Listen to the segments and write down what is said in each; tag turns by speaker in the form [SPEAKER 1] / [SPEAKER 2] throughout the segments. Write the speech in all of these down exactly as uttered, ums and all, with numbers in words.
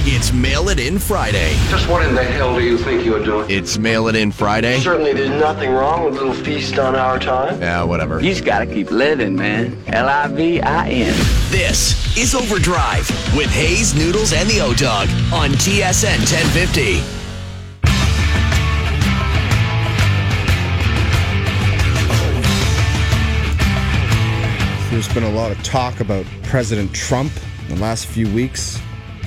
[SPEAKER 1] It's Mail It In Friday.
[SPEAKER 2] Just what in the hell do you think you're doing?
[SPEAKER 1] It's Mail It In Friday.
[SPEAKER 3] Certainly there's nothing wrong with a little feast on our time.
[SPEAKER 1] Yeah, whatever.
[SPEAKER 4] You just gotta keep living, man. L I V I N.
[SPEAKER 1] This is Overdrive with Hayes, Noodles, and the O-Dog on T S N ten fifty.
[SPEAKER 5] There's been a lot of talk about President Trump in the last few weeks.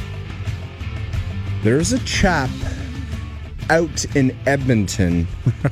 [SPEAKER 5] There's a chap out in Edmonton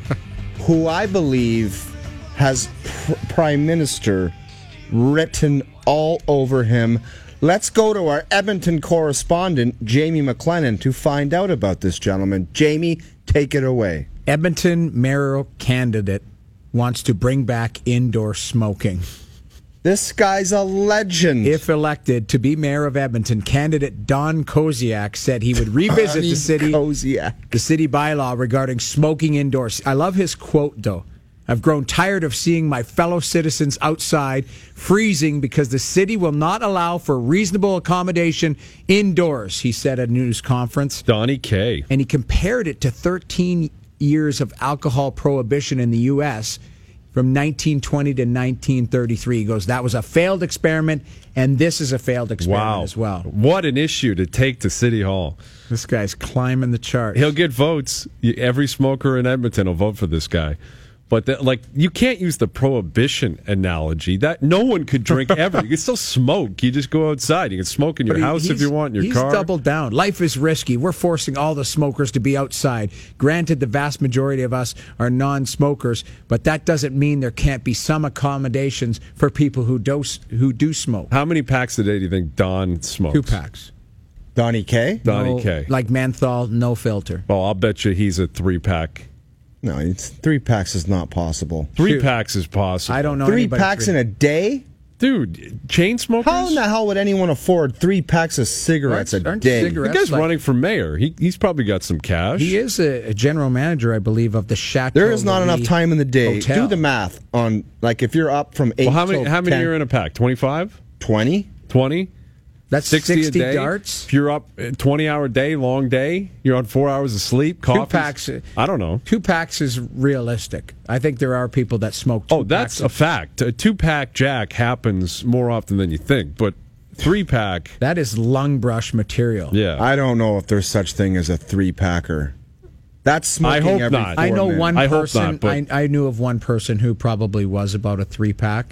[SPEAKER 5] who I believe has pr- Prime Minister written all over him. Let's go to our Edmonton correspondent, Jamie McLennan, to find out about this gentleman. Jamie, take it away.
[SPEAKER 6] Edmonton mayoral candidate wants to bring back indoor smoking.
[SPEAKER 5] This guy's a legend.
[SPEAKER 6] If elected to be mayor of Edmonton, candidate Don Koziak said he would revisit the city
[SPEAKER 5] Koziak.
[SPEAKER 6] the city bylaw regarding smoking indoors. I love his quote, though. I've grown tired of seeing my fellow citizens outside freezing because the city will not allow for reasonable accommodation indoors, he said at a news conference.
[SPEAKER 7] Donnie K.
[SPEAKER 6] And he compared it to thirteen years of alcohol prohibition in the U S from nineteen twenty to nineteen thirty-three. He goes, that was a failed experiment, and this is a failed experiment
[SPEAKER 7] Wow.
[SPEAKER 6] as well.
[SPEAKER 7] What an issue to take to City Hall.
[SPEAKER 6] This guy's climbing the chart.
[SPEAKER 7] He'll get votes. Every smoker in Edmonton will vote for this guy. But the, like, you can't use the prohibition analogy. That no one could drink ever. You can still smoke. You just go outside. You can smoke in your
[SPEAKER 6] But he-
[SPEAKER 7] house if
[SPEAKER 6] he's-
[SPEAKER 7] you want, in your
[SPEAKER 6] he's
[SPEAKER 7] car.
[SPEAKER 6] doubled down. Life is risky. We're forcing all the smokers to be outside. Granted, the vast majority of us are non-smokers, but that doesn't mean there can't be some accommodations for people who do, who do smoke.
[SPEAKER 7] How many packs a day do you think Don smokes?
[SPEAKER 6] Two packs.
[SPEAKER 5] Donnie K?
[SPEAKER 7] Donnie
[SPEAKER 6] No-
[SPEAKER 7] K.
[SPEAKER 6] Like menthol, no filter.
[SPEAKER 7] Well, I'll bet you he's a three-pack.
[SPEAKER 5] No, it's, three packs is not possible.
[SPEAKER 7] Three
[SPEAKER 6] Shoot.
[SPEAKER 7] packs is possible.
[SPEAKER 6] I don't know
[SPEAKER 5] Three
[SPEAKER 6] anybody
[SPEAKER 5] packs
[SPEAKER 6] free.
[SPEAKER 5] in a day?
[SPEAKER 7] Dude, chain smokers?
[SPEAKER 5] How in the hell would anyone afford three packs of cigarettes
[SPEAKER 6] Aren't-
[SPEAKER 5] a
[SPEAKER 6] aren't
[SPEAKER 5] day?
[SPEAKER 6] cigarettes-
[SPEAKER 7] The guy's
[SPEAKER 6] like-
[SPEAKER 7] running for mayor. He, he's probably got some cash.
[SPEAKER 6] He is a, a general manager, I believe, of the Chateau.
[SPEAKER 5] There is not enough
[SPEAKER 6] Louis
[SPEAKER 5] time in the day.
[SPEAKER 6] Hotel.
[SPEAKER 5] Do the math on, like, if you're up from eight
[SPEAKER 7] Well, how many,
[SPEAKER 5] till
[SPEAKER 7] how many
[SPEAKER 5] ten,
[SPEAKER 7] are in a pack? twenty-five?
[SPEAKER 5] twenty?
[SPEAKER 7] twenty?
[SPEAKER 6] That's
[SPEAKER 7] sixty,
[SPEAKER 6] sixty
[SPEAKER 7] a day.
[SPEAKER 6] darts.
[SPEAKER 7] If you're up a twenty-hour day, long day, you're on four hours of sleep, coffee.
[SPEAKER 6] Two packs.
[SPEAKER 7] I don't know.
[SPEAKER 6] Two packs is realistic. I think there are people that smoke two
[SPEAKER 7] Oh, that's
[SPEAKER 6] packs
[SPEAKER 7] a
[SPEAKER 6] of-
[SPEAKER 7] fact. A two-pack jack happens more often than you think, but three-pack,
[SPEAKER 6] That is lung brush material.
[SPEAKER 7] yeah.
[SPEAKER 5] I don't know if there's such thing as a three-packer. That's smoking
[SPEAKER 7] I hope
[SPEAKER 5] every
[SPEAKER 7] not.
[SPEAKER 5] four
[SPEAKER 6] I know
[SPEAKER 5] minutes.
[SPEAKER 6] one
[SPEAKER 7] I hope
[SPEAKER 6] person.
[SPEAKER 7] not, but-
[SPEAKER 6] I, I knew of one person who probably was about a three pack,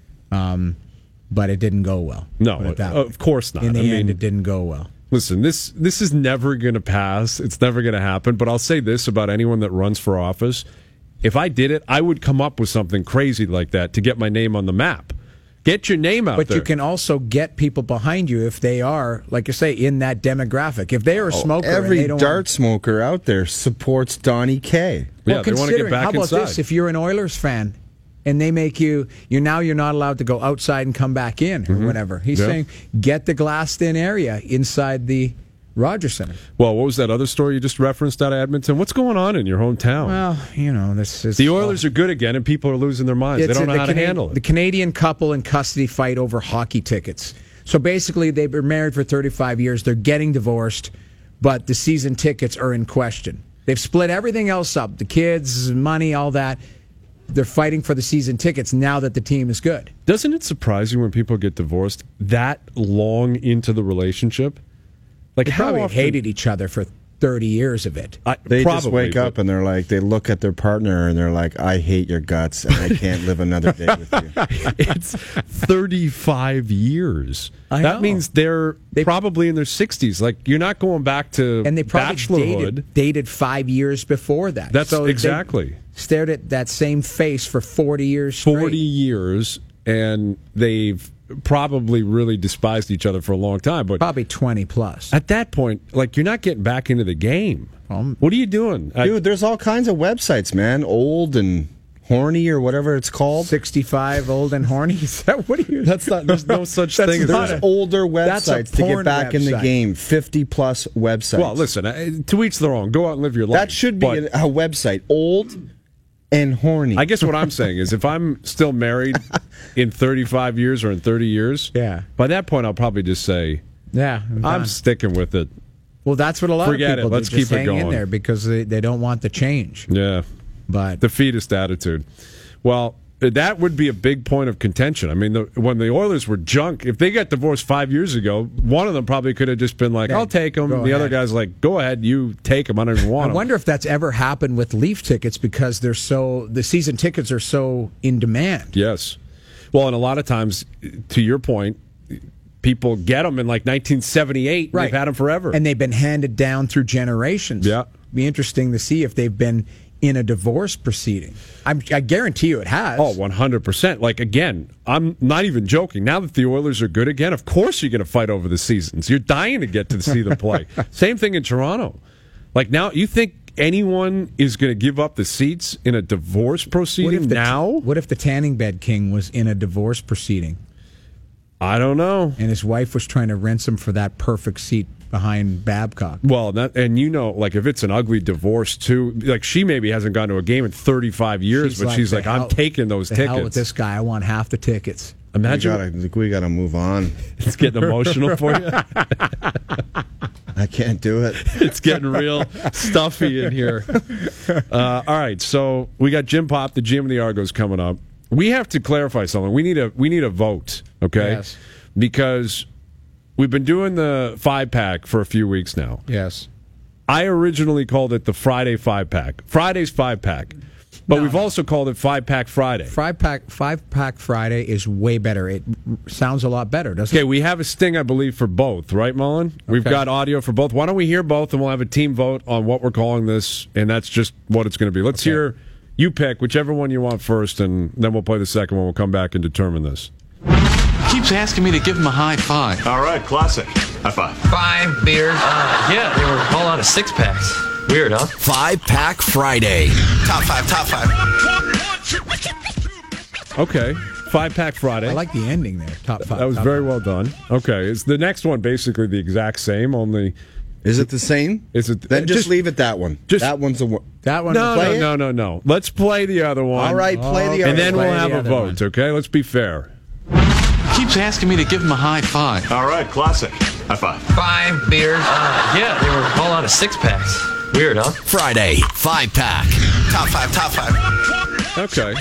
[SPEAKER 6] um, but it didn't go well.
[SPEAKER 7] No,
[SPEAKER 6] Put it that
[SPEAKER 7] of
[SPEAKER 6] way.
[SPEAKER 7] course not.
[SPEAKER 6] In the
[SPEAKER 7] I
[SPEAKER 6] end,
[SPEAKER 7] mean-
[SPEAKER 6] it didn't go well.
[SPEAKER 7] Listen, this this is never going to pass. It's never going to happen. But I'll say this about anyone that runs for office. If I did it, I would come up with something crazy like that to get my name on the map. Get your name out
[SPEAKER 6] But
[SPEAKER 7] there.
[SPEAKER 6] you can also get people behind you if they are, like you say, in that demographic. If they are a smoker, and
[SPEAKER 5] Every
[SPEAKER 6] they don't
[SPEAKER 5] dart smoker out there supports Donnie K.
[SPEAKER 7] Yeah,
[SPEAKER 6] Well,
[SPEAKER 7] they want to get
[SPEAKER 6] considering-
[SPEAKER 7] back
[SPEAKER 6] how about
[SPEAKER 7] inside.
[SPEAKER 6] this? If you're an Oilers fan and they make you, you now you're not allowed to go outside and come back in or whatever. He's
[SPEAKER 7] Yeah.
[SPEAKER 6] saying get the glassed-in area inside the Rogers Center.
[SPEAKER 7] Well, what was that other story you just referenced out of Edmonton? What's going on in your hometown?
[SPEAKER 6] Well, you know, this is
[SPEAKER 7] the Oilers are good again, and people are losing their minds. They
[SPEAKER 6] It's
[SPEAKER 7] don't know
[SPEAKER 6] the
[SPEAKER 7] how
[SPEAKER 6] Cana-
[SPEAKER 7] to handle
[SPEAKER 6] The
[SPEAKER 7] it.
[SPEAKER 6] Canadian couple in custody fight over hockey tickets. So basically, they've been married for thirty-five years. They're getting divorced, but the season tickets are in question. They've split everything else up, the kids, money, all that. They're fighting for the season tickets now that the team is good.
[SPEAKER 7] Doesn't it surprise you when people get divorced that long into the relationship? Like
[SPEAKER 6] They
[SPEAKER 7] how
[SPEAKER 6] probably
[SPEAKER 7] often,
[SPEAKER 6] hated each other for thirty years of it.
[SPEAKER 7] I,
[SPEAKER 5] They
[SPEAKER 7] probably,
[SPEAKER 5] just wake
[SPEAKER 7] but
[SPEAKER 5] up and they're like, they look at their partner and they're like, I hate your guts and I can't live another day with you.
[SPEAKER 7] it's thirty-five years.
[SPEAKER 6] I
[SPEAKER 7] that
[SPEAKER 6] know.
[SPEAKER 7] means they're
[SPEAKER 6] They-
[SPEAKER 7] probably in their sixties. Like you're not going back to
[SPEAKER 6] And they probably
[SPEAKER 7] bachelorhood.
[SPEAKER 6] dated, dated five years before that.
[SPEAKER 7] That's
[SPEAKER 6] So they
[SPEAKER 7] exactly.
[SPEAKER 6] stared at that same face for forty years straight.
[SPEAKER 7] forty years, and they've probably really despised each other for a long time. But
[SPEAKER 6] Probably twenty plus.
[SPEAKER 7] at that point, like you're not getting back into the game.
[SPEAKER 6] Um,
[SPEAKER 7] What are you doing? I-
[SPEAKER 5] Dude, there's all kinds of websites, man. Old and horny or whatever it's called.
[SPEAKER 6] sixty-five, old and horny. Is that what are you?
[SPEAKER 7] that's not. There's no such
[SPEAKER 6] That's
[SPEAKER 7] thing as
[SPEAKER 6] not
[SPEAKER 5] There's
[SPEAKER 7] that.
[SPEAKER 6] a-
[SPEAKER 5] older
[SPEAKER 6] that's a
[SPEAKER 5] websites to get
[SPEAKER 6] porn
[SPEAKER 5] back in the
[SPEAKER 6] website.
[SPEAKER 5] game. fifty plus websites.
[SPEAKER 7] Well, listen. uh, To each their own. Go out and live your life.
[SPEAKER 5] that should be
[SPEAKER 7] But
[SPEAKER 5] a, a website. Old and horny.
[SPEAKER 7] I guess what I'm saying is, if I'm still married in thirty-five years or in thirty years,
[SPEAKER 6] Yeah.
[SPEAKER 7] by that point I'll probably just say,
[SPEAKER 6] Yeah, I'm
[SPEAKER 7] I'm
[SPEAKER 6] done.
[SPEAKER 7] sticking with it.
[SPEAKER 6] Well, that's what a lot
[SPEAKER 7] Forget
[SPEAKER 6] of people
[SPEAKER 7] it. Let's
[SPEAKER 6] do. Just
[SPEAKER 7] keep it
[SPEAKER 6] hang in
[SPEAKER 7] going.
[SPEAKER 6] there because they, they don't want the change.
[SPEAKER 7] Yeah.
[SPEAKER 6] But
[SPEAKER 7] Defeatist attitude. Well, that would be a big point of contention. I mean, the, when the Oilers were junk, if they got divorced five years ago, one of them probably could have just been like,
[SPEAKER 6] Yeah,
[SPEAKER 7] I'll take him.
[SPEAKER 6] go
[SPEAKER 7] The
[SPEAKER 6] ahead.
[SPEAKER 7] other guy's like, go ahead, you take him. I don't even want
[SPEAKER 6] I
[SPEAKER 7] him.
[SPEAKER 6] wonder if that's ever happened with Leaf tickets because they're so the season tickets are so in demand.
[SPEAKER 7] Yes. Well, and a lot of times, to your point, people get them in like nineteen seventy-eight. And
[SPEAKER 6] Right.
[SPEAKER 7] they've had them forever.
[SPEAKER 6] And they've been handed down through generations.
[SPEAKER 7] Yeah.
[SPEAKER 6] Be interesting to see if they've been in a divorce proceeding. I'm, I guarantee you it has.
[SPEAKER 7] Oh, one hundred percent. Like, again, I'm not even joking. Now that the Oilers are good again, of course you're going to fight over the seasons. You're dying to get to see them play. Same thing in Toronto. Like, now, you think anyone is going to give up the seats in a divorce proceeding
[SPEAKER 6] the,
[SPEAKER 7] now?
[SPEAKER 6] What if the tanning bed king was in a divorce proceeding
[SPEAKER 7] I don't know.
[SPEAKER 6] and his wife was trying to rinse him for that perfect seat behind Babcock?
[SPEAKER 7] Well, that, and you know, like, if it's an ugly divorce, too, like, she maybe hasn't gone to a game in thirty-five years, but she's
[SPEAKER 6] "The
[SPEAKER 7] like,
[SPEAKER 6] hell-
[SPEAKER 7] I'm taking those
[SPEAKER 6] the
[SPEAKER 7] tickets.
[SPEAKER 6] hell with this guy. I want half the tickets.
[SPEAKER 5] We
[SPEAKER 7] Imagine
[SPEAKER 5] gotta, we gotta move on.
[SPEAKER 7] it's getting emotional for you.
[SPEAKER 5] I can't do it.
[SPEAKER 7] It's getting real stuffy in here. Uh, all right, so we got Jim Pop, the G M of the Argos, coming up. We have to clarify something. We need a we need a vote, okay?
[SPEAKER 6] Yes.
[SPEAKER 7] Because we've been doing the five pack for a few weeks now.
[SPEAKER 6] Yes.
[SPEAKER 7] I originally called it the Friday five pack. Friday's five pack. But
[SPEAKER 6] No,
[SPEAKER 7] we've
[SPEAKER 6] no.
[SPEAKER 7] also called it Five Pack Friday.
[SPEAKER 6] Five pack, five pack Friday is way better. It sounds a lot better, doesn't
[SPEAKER 7] Okay,
[SPEAKER 6] it?
[SPEAKER 7] we have a sting, I believe, for both, right, Mullen? We've
[SPEAKER 6] Okay.
[SPEAKER 7] got audio for both. Why don't we hear both, and we'll have a team vote on what we're calling this, and that's just what it's going to be. Let's
[SPEAKER 6] Okay.
[SPEAKER 7] hear you pick whichever one you want first, and then we'll play the second one. We'll come back and determine this.
[SPEAKER 8] Keeps asking me to give him a high five.
[SPEAKER 9] All right, classic. High five.
[SPEAKER 10] Five beers. Uh, yeah, they were all out of six packs. Weird, huh?
[SPEAKER 1] Five Pack Friday.
[SPEAKER 9] Top five, top five.
[SPEAKER 7] Okay, Five Pack Friday.
[SPEAKER 6] I like the ending there. Top five.
[SPEAKER 7] that was
[SPEAKER 6] top
[SPEAKER 7] very
[SPEAKER 6] five.
[SPEAKER 7] well done. Okay, is the next one basically the exact same, only...
[SPEAKER 5] Is it the same?
[SPEAKER 7] Is it-
[SPEAKER 5] Then just,
[SPEAKER 7] just-
[SPEAKER 5] leave it that one.
[SPEAKER 7] just-
[SPEAKER 5] that one's the one.
[SPEAKER 6] That one.
[SPEAKER 7] No,
[SPEAKER 5] play
[SPEAKER 7] no,
[SPEAKER 5] it?
[SPEAKER 7] no, no, no. Let's play the other one.
[SPEAKER 5] All right, play the
[SPEAKER 6] Okay.
[SPEAKER 5] other
[SPEAKER 7] And then
[SPEAKER 5] one.
[SPEAKER 7] we'll
[SPEAKER 6] Play
[SPEAKER 7] have
[SPEAKER 6] the
[SPEAKER 7] a
[SPEAKER 6] other
[SPEAKER 7] vote,
[SPEAKER 6] one.
[SPEAKER 7] okay? Let's be fair.
[SPEAKER 8] Keeps asking me to give him a high five.
[SPEAKER 9] All right, classic. High five.
[SPEAKER 10] Five beers. Uh, yeah, they were all out of six packs. Weird, huh?
[SPEAKER 1] Friday, Five Pack.
[SPEAKER 9] Top five, top five.
[SPEAKER 7] Okay.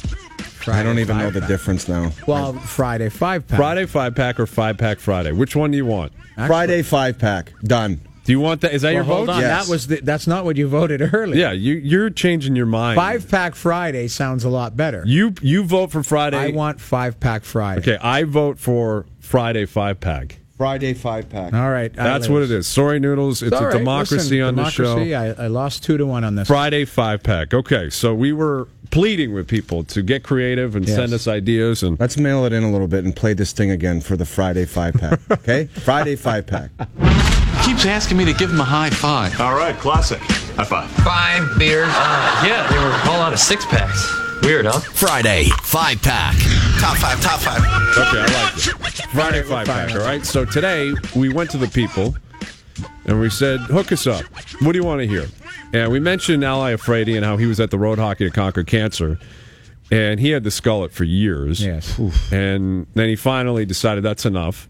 [SPEAKER 5] I don't even know
[SPEAKER 6] five
[SPEAKER 5] the
[SPEAKER 6] pack.
[SPEAKER 5] difference now.
[SPEAKER 6] Well, Friday five pack.
[SPEAKER 7] Friday Five Pack or Five Pack Friday? Which one do you want?
[SPEAKER 5] Friday five pack. Done.
[SPEAKER 7] Do you want that? Is that
[SPEAKER 6] Well,
[SPEAKER 7] your
[SPEAKER 6] hold
[SPEAKER 7] vote?
[SPEAKER 6] on.
[SPEAKER 5] Yes.
[SPEAKER 6] That was the, that's not what you voted earlier.
[SPEAKER 7] Yeah, you, you're changing your mind.
[SPEAKER 6] Five pack Friday sounds a lot better.
[SPEAKER 7] You you vote for Friday.
[SPEAKER 6] I want five pack Friday.
[SPEAKER 7] Okay, I vote for Friday Five Pack.
[SPEAKER 5] Friday five pack.
[SPEAKER 6] All right.
[SPEAKER 7] That's what it is. Sorry, Noodles. It's,
[SPEAKER 6] It's all
[SPEAKER 7] a
[SPEAKER 6] right.
[SPEAKER 7] democracy
[SPEAKER 6] Listen,
[SPEAKER 7] on
[SPEAKER 6] democracy,
[SPEAKER 7] the show.
[SPEAKER 6] I, I lost two to one on this.
[SPEAKER 7] Friday Five Pack. Okay, so we were pleading with people to get creative and
[SPEAKER 6] Yes.
[SPEAKER 7] send us ideas. And
[SPEAKER 5] Let's mail it in a little bit and play this thing again for the Friday five pack. Okay? Friday five pack.
[SPEAKER 8] Keeps asking me to give him a high five.
[SPEAKER 9] All right, classic. High five.
[SPEAKER 10] Five beers. Uh, yeah, they were all out of six packs. Weird, huh?
[SPEAKER 1] Friday, Five Pack.
[SPEAKER 9] Top five, top five.
[SPEAKER 7] okay, I like it. Friday Five Pack. All right. So today we went to the people and we said, "Hook us up. What do you want to hear?" And we mentioned Ali Afraidy and how he was at the Road Hockey to Conquer Cancer, and he had the skullet for years.
[SPEAKER 6] Yes.
[SPEAKER 7] And then he finally decided that's enough,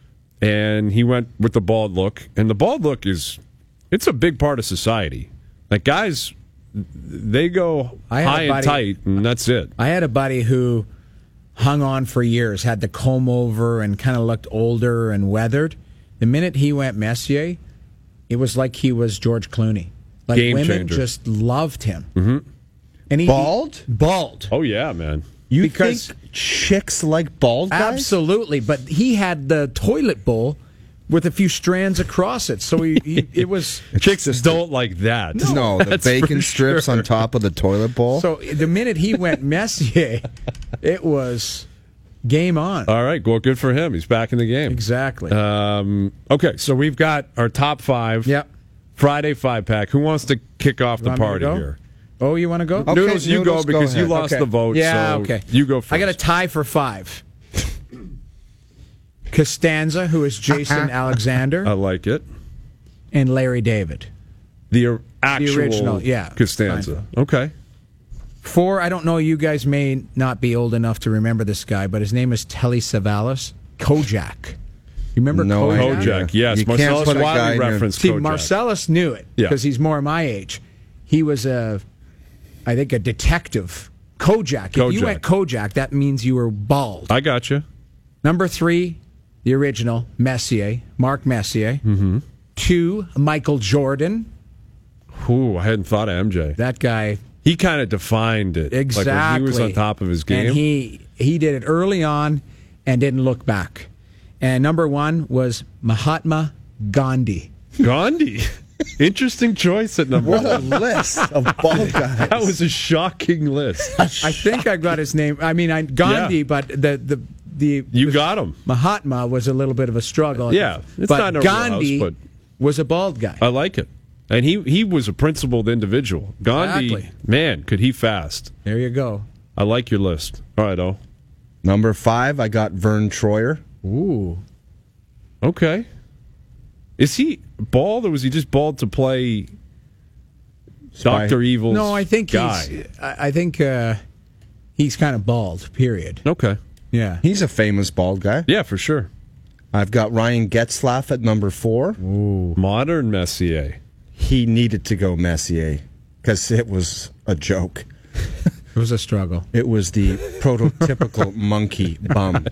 [SPEAKER 7] and he went with the bald look. And the bald look is, it's a big part of society. Like, guys, they go
[SPEAKER 6] I had a
[SPEAKER 7] high and
[SPEAKER 6] buddy-
[SPEAKER 7] tight, and that's it.
[SPEAKER 6] I had a buddy who hung on for years, had the comb over, and kind of looked older and weathered. The minute he went Messier, it was like he was George Clooney. Like
[SPEAKER 7] Game
[SPEAKER 6] women
[SPEAKER 7] changer.
[SPEAKER 6] just loved him. Mm-hmm. And he,
[SPEAKER 5] Bald?
[SPEAKER 6] bald.
[SPEAKER 7] Oh yeah, man.
[SPEAKER 5] You
[SPEAKER 6] Because-
[SPEAKER 5] think chicks like bald guys?
[SPEAKER 6] Absolutely, but he had the toilet bowl with a few strands across it, so he, he it was.
[SPEAKER 7] Chicks don't like that.
[SPEAKER 5] No, the
[SPEAKER 7] That's
[SPEAKER 5] bacon
[SPEAKER 7] for
[SPEAKER 5] strips
[SPEAKER 7] sure.
[SPEAKER 5] on top of the toilet bowl.
[SPEAKER 6] So the minute he went Messier, it was game on.
[SPEAKER 7] All right, well, good for him. He's back in the game.
[SPEAKER 6] Exactly.
[SPEAKER 7] Um, okay, so we've got our top five.
[SPEAKER 6] Yep.
[SPEAKER 7] Friday five pack. Who wants to kick off the
[SPEAKER 6] Want me to
[SPEAKER 7] party
[SPEAKER 6] go?
[SPEAKER 7] here?
[SPEAKER 6] Oh, you want to go?
[SPEAKER 5] Okay,
[SPEAKER 7] Noodles, you
[SPEAKER 5] Noodles,
[SPEAKER 7] go
[SPEAKER 5] go
[SPEAKER 7] because you
[SPEAKER 5] ahead.
[SPEAKER 7] lost
[SPEAKER 6] Okay.
[SPEAKER 7] the vote.
[SPEAKER 6] Yeah,
[SPEAKER 7] so
[SPEAKER 6] okay.
[SPEAKER 7] You go first.
[SPEAKER 6] I got a tie for five. Costanza, who is Jason Alexander,
[SPEAKER 7] I like it.
[SPEAKER 6] and Larry David.
[SPEAKER 7] The or- actual
[SPEAKER 6] original, yeah.
[SPEAKER 7] Costanza. Okay.
[SPEAKER 6] Four, I don't know, you guys may not be old enough to remember this guy, but his name is Telly Savalas. Kojak. You remember
[SPEAKER 5] No
[SPEAKER 6] Kojak?
[SPEAKER 5] idea.
[SPEAKER 7] Kojak, yes.
[SPEAKER 5] You can't
[SPEAKER 7] Marcellus
[SPEAKER 5] put a guy
[SPEAKER 7] Wiley
[SPEAKER 5] in there.
[SPEAKER 7] referenced
[SPEAKER 6] See,
[SPEAKER 7] Kojak.
[SPEAKER 6] Marcellus knew it
[SPEAKER 7] Yeah.
[SPEAKER 6] because he's more my age. He was a, I think, a detective. Kojak. If
[SPEAKER 7] Kojak.
[SPEAKER 6] you went Kojak, that means you were bald.
[SPEAKER 7] I got you.
[SPEAKER 6] Number three, the original, Messier, Mark Messier.
[SPEAKER 7] Mm-hmm.
[SPEAKER 6] Two, Michael Jordan.
[SPEAKER 7] Ooh, I hadn't thought of M J.
[SPEAKER 6] That guy.
[SPEAKER 7] He kind of defined it.
[SPEAKER 6] Exactly.
[SPEAKER 7] Like when he was on top of his game.
[SPEAKER 6] And he, he did it early on and didn't look back. And number one was Mahatma Gandhi.
[SPEAKER 7] Gandhi. Interesting choice at number
[SPEAKER 5] What a
[SPEAKER 7] one.
[SPEAKER 5] list of bald guys.
[SPEAKER 7] That was a shocking list.
[SPEAKER 6] I think I got his name. I mean, I, Gandhi,
[SPEAKER 7] Yeah.
[SPEAKER 6] but the the the
[SPEAKER 7] You got him.
[SPEAKER 6] Mahatma was a little bit of a struggle.
[SPEAKER 7] Yeah, it's
[SPEAKER 6] but
[SPEAKER 7] not in our
[SPEAKER 6] Gandhi
[SPEAKER 7] wheelhouse,
[SPEAKER 6] was a bald guy.
[SPEAKER 7] I like it. And he, he was a principled individual. Gandhi,
[SPEAKER 6] Exactly.
[SPEAKER 7] man, could he fast.
[SPEAKER 6] There you go.
[SPEAKER 7] I like your list. All right, oh.
[SPEAKER 5] Number five, I got Vern Troyer.
[SPEAKER 6] Ooh.
[SPEAKER 7] Okay. Is he bald or was he just bald to play Doctor Evil's
[SPEAKER 6] No, I think
[SPEAKER 7] guy?
[SPEAKER 6] he's. I I think uh, he's kind of bald. Period.
[SPEAKER 7] Okay.
[SPEAKER 6] Yeah.
[SPEAKER 5] He's a famous bald guy.
[SPEAKER 7] Yeah, for sure.
[SPEAKER 5] I've got Ryan Getzlaff at number four.
[SPEAKER 7] Ooh. Modern Messier.
[SPEAKER 5] He needed to go Messier because it was a joke.
[SPEAKER 6] It was a struggle.
[SPEAKER 5] It was the prototypical monkey bum.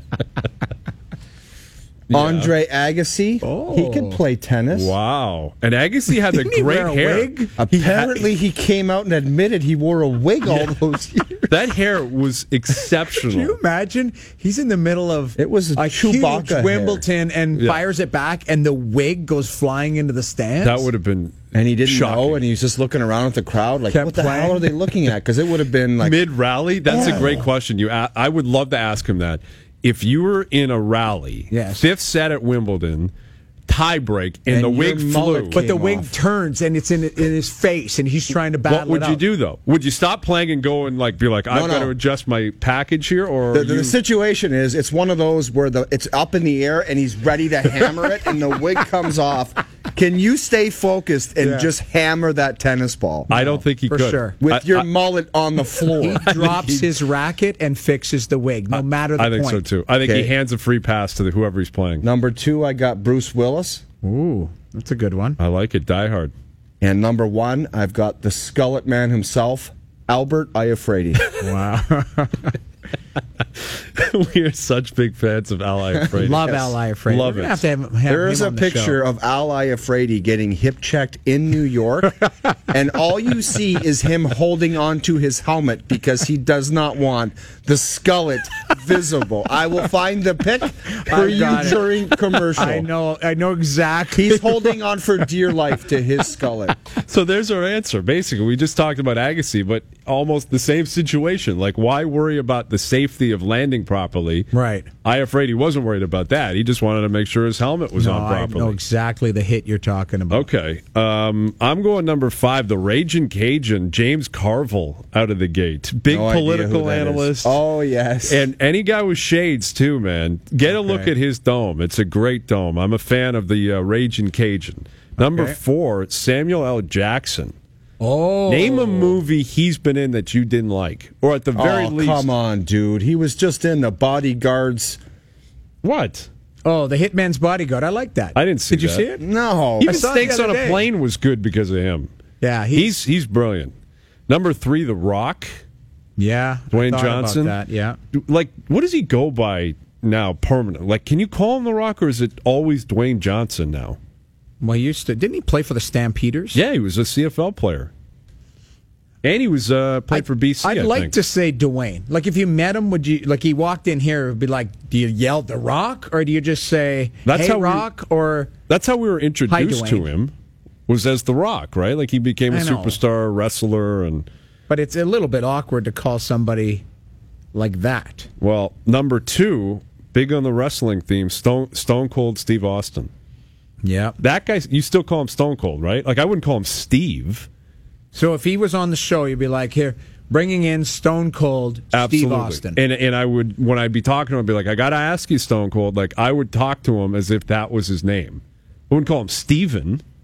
[SPEAKER 7] Yeah.
[SPEAKER 5] Andre Agassi,
[SPEAKER 6] Oh.
[SPEAKER 5] he could play tennis.
[SPEAKER 7] Wow. And Agassi had the
[SPEAKER 6] Didn't he
[SPEAKER 7] great
[SPEAKER 6] wear a
[SPEAKER 7] hair.
[SPEAKER 6] wig?
[SPEAKER 5] Apparently, he came out and admitted he wore a wig all those years.
[SPEAKER 7] That hair was exceptional.
[SPEAKER 6] Can you imagine? He's in the middle of
[SPEAKER 5] It was a
[SPEAKER 6] a
[SPEAKER 5] Chewbacca
[SPEAKER 6] huge
[SPEAKER 5] hair.
[SPEAKER 6] Wimbledon and
[SPEAKER 7] Yeah.
[SPEAKER 6] fires it back, and the wig goes flying into the stands.
[SPEAKER 7] That would have been
[SPEAKER 5] And he didn't
[SPEAKER 7] shocking.
[SPEAKER 5] know, and he was just looking around at the crowd like,
[SPEAKER 6] Kept
[SPEAKER 5] what the
[SPEAKER 6] playing.
[SPEAKER 5] hell are they looking at? Because it would have been like,
[SPEAKER 7] mid rally. That's
[SPEAKER 5] Yeah.
[SPEAKER 7] a great question. You, a- I would love to ask him that. If you were in a rally,
[SPEAKER 6] Yes.
[SPEAKER 7] fifth set at Wimbledon, tie break, and,
[SPEAKER 5] And
[SPEAKER 7] the
[SPEAKER 5] your
[SPEAKER 7] wig
[SPEAKER 5] mullet
[SPEAKER 7] flew.
[SPEAKER 6] but the
[SPEAKER 5] came
[SPEAKER 6] wig
[SPEAKER 5] off.
[SPEAKER 6] turns, and it's in in his face, and he's trying to battle
[SPEAKER 7] What would
[SPEAKER 6] it
[SPEAKER 7] you
[SPEAKER 6] out.
[SPEAKER 7] do though? Would you stop playing and go and like be like, I've
[SPEAKER 5] No,
[SPEAKER 7] got
[SPEAKER 5] no.
[SPEAKER 7] to adjust my package here, or
[SPEAKER 5] the, the
[SPEAKER 7] you-
[SPEAKER 5] situation is, it's one of those where the it's up in the air and he's ready to hammer it, and the wig comes off. Can you stay focused and
[SPEAKER 6] Yeah.
[SPEAKER 5] just hammer that tennis ball
[SPEAKER 7] I don't think he
[SPEAKER 6] for
[SPEAKER 7] could.
[SPEAKER 6] sure.
[SPEAKER 5] with
[SPEAKER 7] I-
[SPEAKER 5] your
[SPEAKER 7] I-
[SPEAKER 5] mullet on the floor?
[SPEAKER 6] He drops his racket and fixes the wig, no matter the
[SPEAKER 7] I think
[SPEAKER 6] point.
[SPEAKER 7] so too. I think
[SPEAKER 5] Okay.
[SPEAKER 7] he hands a free pass to the, whoever he's playing.
[SPEAKER 5] Number two, I got Bruce Willis.
[SPEAKER 6] Ooh, that's a good one.
[SPEAKER 7] I like it. Die Hard.
[SPEAKER 5] And number one, I've got the Skullet Man himself, Albert Iafredi.
[SPEAKER 6] Wow.
[SPEAKER 7] We are such big fans of Al Iafredi.
[SPEAKER 6] Love Al Iafredi.
[SPEAKER 7] Love
[SPEAKER 6] We're gonna
[SPEAKER 7] it.
[SPEAKER 6] have to have, have
[SPEAKER 5] There is
[SPEAKER 6] him
[SPEAKER 5] a
[SPEAKER 6] on the
[SPEAKER 5] picture
[SPEAKER 6] show.
[SPEAKER 5] of Al Iafredi getting hip checked in New York, and all you see is him holding on to his helmet because he does not want the skullet visible. I will find the pic for
[SPEAKER 6] I
[SPEAKER 5] you
[SPEAKER 6] got it.
[SPEAKER 5] during commercial.
[SPEAKER 6] I know, I know exactly.
[SPEAKER 5] He's holding on for dear life to his skullet.
[SPEAKER 7] So there's our answer. Basically, we just talked about Agassi, but almost the same situation. Like, why worry about the safety of landing properly?
[SPEAKER 6] Right.
[SPEAKER 7] Iafredi wasn't worried about that. He just wanted to make sure his helmet was
[SPEAKER 6] No,
[SPEAKER 7] on
[SPEAKER 6] I
[SPEAKER 7] properly.
[SPEAKER 6] know exactly the hit you're talking about.
[SPEAKER 7] Okay. Um, I'm going number five, the Raging Cajun, James Carville, out of the gate. Big
[SPEAKER 5] No idea
[SPEAKER 7] political
[SPEAKER 5] who that is.
[SPEAKER 7] analyst.
[SPEAKER 5] Oh, yes.
[SPEAKER 7] And any guy with shades, too, man. Get a
[SPEAKER 6] Okay.
[SPEAKER 7] look at his dome. It's a great dome. I'm a fan of the uh, Raging Cajun. Number
[SPEAKER 6] Okay.
[SPEAKER 7] four, Samuel L. Jackson.
[SPEAKER 6] Oh,
[SPEAKER 7] Name a movie he's been in that you didn't like. Or at the very
[SPEAKER 5] oh,
[SPEAKER 7] least.
[SPEAKER 5] come on, dude. He was just in the Bodyguards.
[SPEAKER 7] What?
[SPEAKER 6] Oh, the Hitman's Bodyguard. I like that.
[SPEAKER 7] I didn't see
[SPEAKER 6] Did you
[SPEAKER 7] that.
[SPEAKER 6] see it?
[SPEAKER 5] No.
[SPEAKER 7] Even
[SPEAKER 6] saw it the
[SPEAKER 7] Snakes on
[SPEAKER 6] other
[SPEAKER 7] a
[SPEAKER 6] day.
[SPEAKER 7] Plane was good because of him.
[SPEAKER 6] Yeah,
[SPEAKER 7] He's he's brilliant. Number three, The Rock.
[SPEAKER 6] yeah. I
[SPEAKER 7] Dwayne
[SPEAKER 6] thought about
[SPEAKER 7] Johnson?
[SPEAKER 6] that, yeah.
[SPEAKER 7] Like, what does he go by now permanent? Like, can you call him The Rock, or is it always Dwayne Johnson now?
[SPEAKER 6] Well, he used to. Didn't he play for the Stampeders?
[SPEAKER 7] Yeah, he was a C F L player. And he was uh, played for B C,
[SPEAKER 6] I'd
[SPEAKER 7] I
[SPEAKER 6] like
[SPEAKER 7] think.
[SPEAKER 6] to say Dwayne. Like, if you met him, would you, like, he walked in here, it'd be like, do you yell The Rock, or do you just say,
[SPEAKER 7] That's
[SPEAKER 6] hey,
[SPEAKER 7] how we-
[SPEAKER 6] Rock, or...
[SPEAKER 7] That's how we were introduced
[SPEAKER 6] Hi,
[SPEAKER 7] to
[SPEAKER 6] Dwayne.
[SPEAKER 7] him, was as The Rock, right? Like, he became a
[SPEAKER 6] I know.
[SPEAKER 7] superstar wrestler. And,
[SPEAKER 6] But it's a little bit awkward to call somebody like that.
[SPEAKER 7] well, number two, big on the wrestling theme, Stone, Stone Cold Steve Austin.
[SPEAKER 6] Yeah.
[SPEAKER 7] That guy, you still call him Stone Cold, right? Like, I wouldn't call him Steve.
[SPEAKER 6] So if he was on the show, you'd be like, here, bringing in Stone Cold
[SPEAKER 7] Absolutely.
[SPEAKER 6] Steve Austin.
[SPEAKER 7] And and I would, when I'd be talking to him, I'd be like, I got to ask you, Stone Cold. Like, I would talk to him as if that was his name. I wouldn't call him Steven.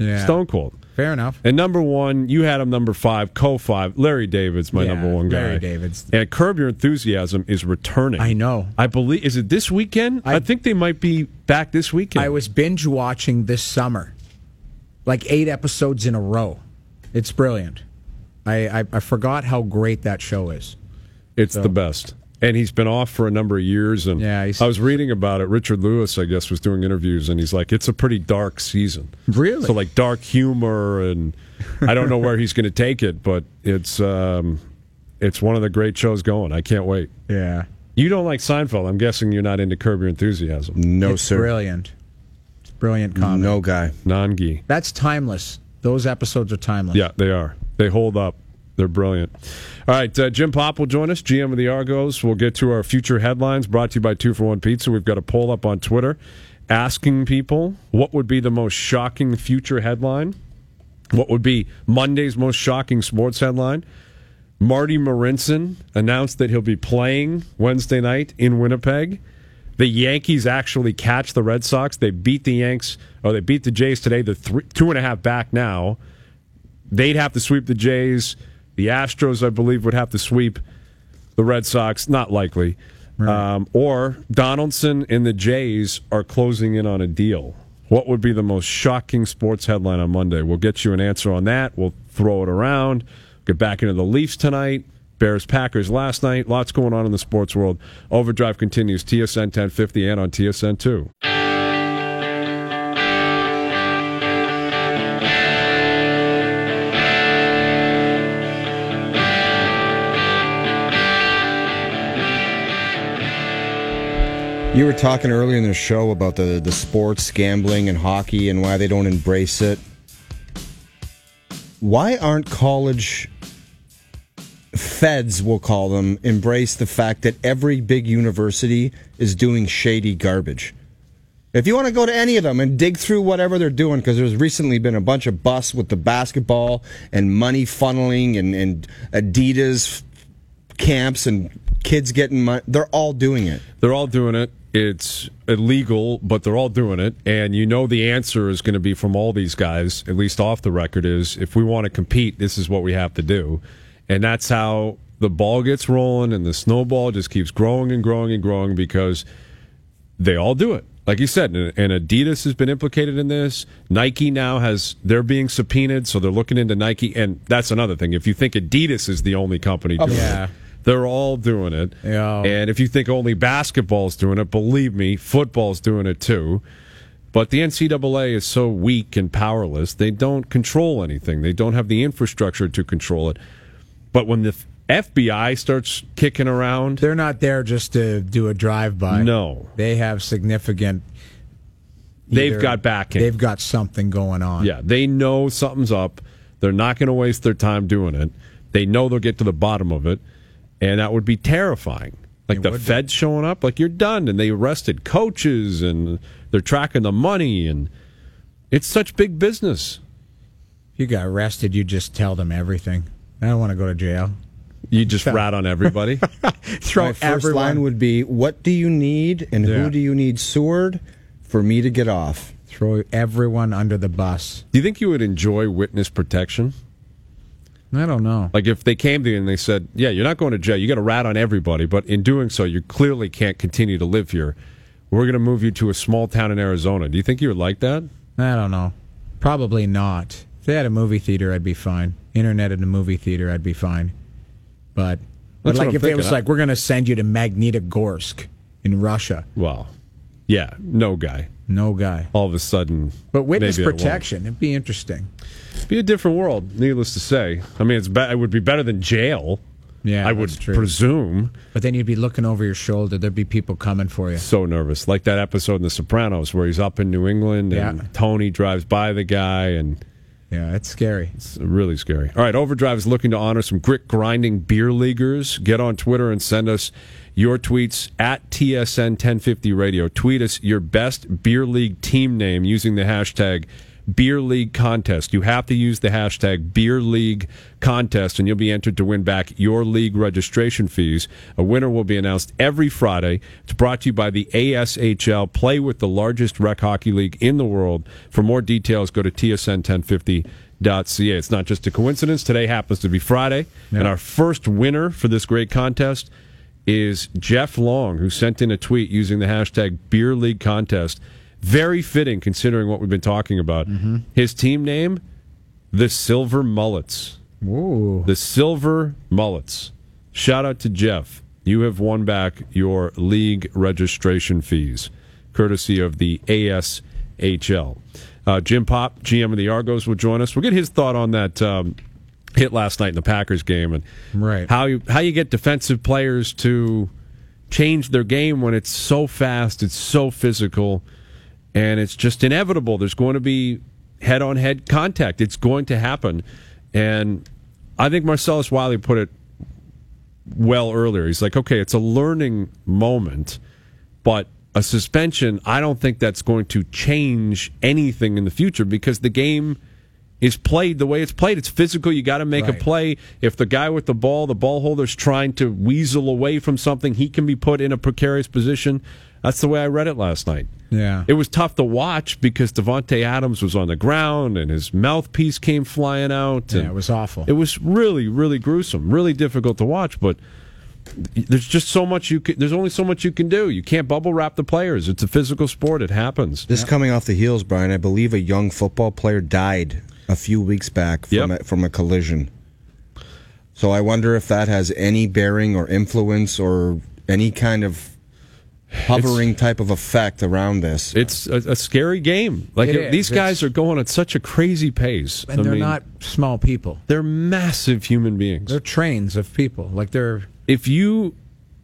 [SPEAKER 6] Yeah.
[SPEAKER 7] Stone Cold.
[SPEAKER 6] Fair enough.
[SPEAKER 7] And number one, you had him number five, co-five. Larry David's my
[SPEAKER 6] Yeah,
[SPEAKER 7] number one guy.
[SPEAKER 6] Larry David's.
[SPEAKER 7] And Curb Your Enthusiasm is returning.
[SPEAKER 6] I know.
[SPEAKER 7] I believe. Is it this weekend? I,
[SPEAKER 6] I-
[SPEAKER 7] I think they might be back this weekend.
[SPEAKER 6] I was binge watching this summer, like eight episodes in a row. It's brilliant. I, I, I forgot how great that show is.
[SPEAKER 7] It's
[SPEAKER 6] So-
[SPEAKER 7] the best. And he's been off for a number of years. And
[SPEAKER 6] Yeah, he's-
[SPEAKER 7] I was reading about it. Richard Lewis, I guess, was doing interviews, and he's like, it's a pretty dark season.
[SPEAKER 6] Really?
[SPEAKER 7] So, like, dark humor, and I don't know where he's going to take it, but it's um, it's one of the great shows going. I can't wait.
[SPEAKER 6] Yeah.
[SPEAKER 7] You don't like Seinfeld. I'm guessing you're not into Curb Your Enthusiasm.
[SPEAKER 5] No,
[SPEAKER 6] It's
[SPEAKER 5] sir.
[SPEAKER 6] brilliant. It's brilliant comedy.
[SPEAKER 5] No guy.
[SPEAKER 7] Non-gi.
[SPEAKER 6] That's timeless. Those episodes are timeless.
[SPEAKER 7] Yeah, they are. They hold up. They're brilliant. All right, uh, Jim Pop will join us, G M of the Argos. We'll get to our future headlines brought to you by Two for One Pizza. We've got a poll up on Twitter asking people what would be the most shocking future headline. What would be Monday's most shocking sports headline? Marty Marinson announced that he'll be playing Wednesday night in Winnipeg. The Yankees actually catch the Red Sox. They beat the Yanks, or they beat the Jays today. They're three, two and a half back now. They'd have to sweep the Jays. The Astros, I believe, would have to sweep the Red Sox. Not likely.
[SPEAKER 6] Right.
[SPEAKER 7] Um, or Donaldson and the Jays are closing in on a deal. What would be the most shocking sports headline on Monday? We'll get you an answer on that. We'll throw it around. Get back into the Leafs tonight. Bears Packers last night. Lots going on in the sports world. Overdrive continues. T S N ten fifty and on T S N two.
[SPEAKER 5] You were talking earlier in the show about the, the sports, gambling, and hockey and why they don't embrace it. Why aren't college feds, we'll call them, embrace the fact that every big university is doing shady garbage? If you want to go to any of them and dig through whatever they're doing, because there's recently been a bunch of busts with the basketball and money funneling and, and Adidas camps and kids getting money, they're all doing it.
[SPEAKER 7] They're all doing it. It's illegal, but they're all doing it. And you know the answer is going to be from all these guys, at least off the record, is if we want to compete, this is what we have to do. And that's how the ball gets rolling and the snowball just keeps growing and growing and growing because they all do it. Like you said, and Adidas has been implicated in this. Nike now has, they're being subpoenaed, so they're looking into Nike. And that's another thing. If you think Adidas is the only company doing
[SPEAKER 6] yeah.
[SPEAKER 7] it, they're all doing it.
[SPEAKER 6] Yeah.
[SPEAKER 7] And if you think only basketball's doing it, believe me, football's doing it too. But the N C double A is so weak and powerless, they don't control anything. They don't have the infrastructure to control it. But when the F B I starts kicking around,
[SPEAKER 6] They're not there just to do a drive-by.
[SPEAKER 7] No.
[SPEAKER 6] They have significant...
[SPEAKER 7] they've
[SPEAKER 6] either-
[SPEAKER 7] got backing.
[SPEAKER 6] They've got something going on.
[SPEAKER 7] Yeah, they know something's up. They're not going to waste their time doing it. They know they'll get to the bottom of it. And that would be terrifying. Like
[SPEAKER 6] It
[SPEAKER 7] the
[SPEAKER 6] would be.
[SPEAKER 7] feds showing up, like you're done. And they arrested coaches and they're tracking the money. And it's such big business.
[SPEAKER 6] If you got arrested, you just tell them everything. I don't want to go to jail.
[SPEAKER 7] You just rat on everybody.
[SPEAKER 6] Throw
[SPEAKER 5] My first
[SPEAKER 6] everyone.
[SPEAKER 5] line would be, what do you need and
[SPEAKER 6] Yeah.
[SPEAKER 5] who do you need sewered for me to get off?
[SPEAKER 6] Throw everyone under the bus.
[SPEAKER 7] Do you think you would enjoy witness protection?
[SPEAKER 6] I don't know.
[SPEAKER 7] Like if they came to you and they said, yeah, you're not going to jail. You got to rat on everybody. But in doing so, you clearly can't continue to live here. We're going to move you to a small town in Arizona. Do you think you would like that?
[SPEAKER 6] I don't know. Probably not. If they had a movie theater, I'd be fine. Internet in a movie theater, I'd be fine. But, but
[SPEAKER 7] That's what
[SPEAKER 6] like
[SPEAKER 7] I'm
[SPEAKER 6] if it
[SPEAKER 7] thinking.
[SPEAKER 6] was like, we're going to send you to Magnitogorsk in Russia.
[SPEAKER 7] Well, yeah, no guy.
[SPEAKER 6] No guy.
[SPEAKER 7] All of a sudden.
[SPEAKER 6] But witness
[SPEAKER 7] maybe I won't.
[SPEAKER 6] protection, it'd be interesting.
[SPEAKER 7] It'd be a different world, needless to say. I mean, it's be- it would be better than jail.
[SPEAKER 6] Yeah,
[SPEAKER 7] I would
[SPEAKER 6] that's true.
[SPEAKER 7] presume.
[SPEAKER 6] But then you'd be looking over your shoulder. There'd be people coming for you.
[SPEAKER 7] So nervous. Like that episode in The Sopranos where he's up in New England and
[SPEAKER 6] Yeah.
[SPEAKER 7] Tony drives by the guy and
[SPEAKER 6] Yeah, it's scary.
[SPEAKER 7] it's really scary. All right, Overdrive is looking to honor some grit grinding beer leaguers. Get on Twitter and send us your tweets at T S N ten fifty radio. Tweet us your best beer league team name using the hashtag Beer League Contest. You have to use the hashtag Beer League Contest, and you'll be entered to win back your league registration fees. A winner will be announced every Friday. It's brought to you by the A S H L. Play with the largest rec hockey league in the world. For more details, go to T S N ten fifty dot C A. It's not just a coincidence. Today happens to be Friday,
[SPEAKER 6] yeah.
[SPEAKER 7] and our first winner for this great contest is Jeff Long, who sent in a tweet using the hashtag Beer League Contest. Very fitting, considering what we've been talking about.
[SPEAKER 6] Mm-hmm.
[SPEAKER 7] His team name, the Silver Mullets.
[SPEAKER 6] Ooh.
[SPEAKER 7] The Silver Mullets. Shout out to Jeff. You have won back your league registration fees, courtesy of the A S H L. Uh, Jim Pop, G M of the Argos, will join us. We'll get his thought on that um, hit last night in the Packers game, and
[SPEAKER 6] right.
[SPEAKER 7] how you how you get defensive players to change their game when it's so fast, it's so physical, and it's just inevitable. There's going to be head-on-head contact. It's going to happen, and I think Marcellus Wiley put it well earlier. He's like, okay, it's a learning moment, but a suspension, I don't think that's going to change anything in the future because the game is played the way it's played. It's physical. You got to make
[SPEAKER 6] right.
[SPEAKER 7] a play. If the guy with the ball, the ball holder's trying to weasel away from something, he can be put in a precarious position. That's the way I read it last night.
[SPEAKER 6] Yeah.
[SPEAKER 7] It was tough to watch because Devontae Adams was on the ground and his mouthpiece came flying out.
[SPEAKER 6] Yeah, it was awful.
[SPEAKER 7] It was really, really gruesome, really difficult to watch, but there's just so much you can, there's only so much you can do. You can't bubble wrap the players. It's a physical sport. It happens.
[SPEAKER 5] This
[SPEAKER 7] yeah.
[SPEAKER 5] coming off the heels, Brian, I believe a young football player died a few weeks back from,
[SPEAKER 7] yep.
[SPEAKER 5] a, from a collision. So I wonder if that has any bearing or influence or any kind of hovering it's, type of effect around this.
[SPEAKER 7] It's a, a scary game. Like
[SPEAKER 6] it
[SPEAKER 7] these
[SPEAKER 6] is.
[SPEAKER 7] guys
[SPEAKER 6] it's,
[SPEAKER 7] are going at such a crazy pace.
[SPEAKER 6] And
[SPEAKER 7] I
[SPEAKER 6] they're
[SPEAKER 7] mean,
[SPEAKER 6] not small people.
[SPEAKER 7] They're massive human beings.
[SPEAKER 6] They're trains of people. Like they're
[SPEAKER 7] if you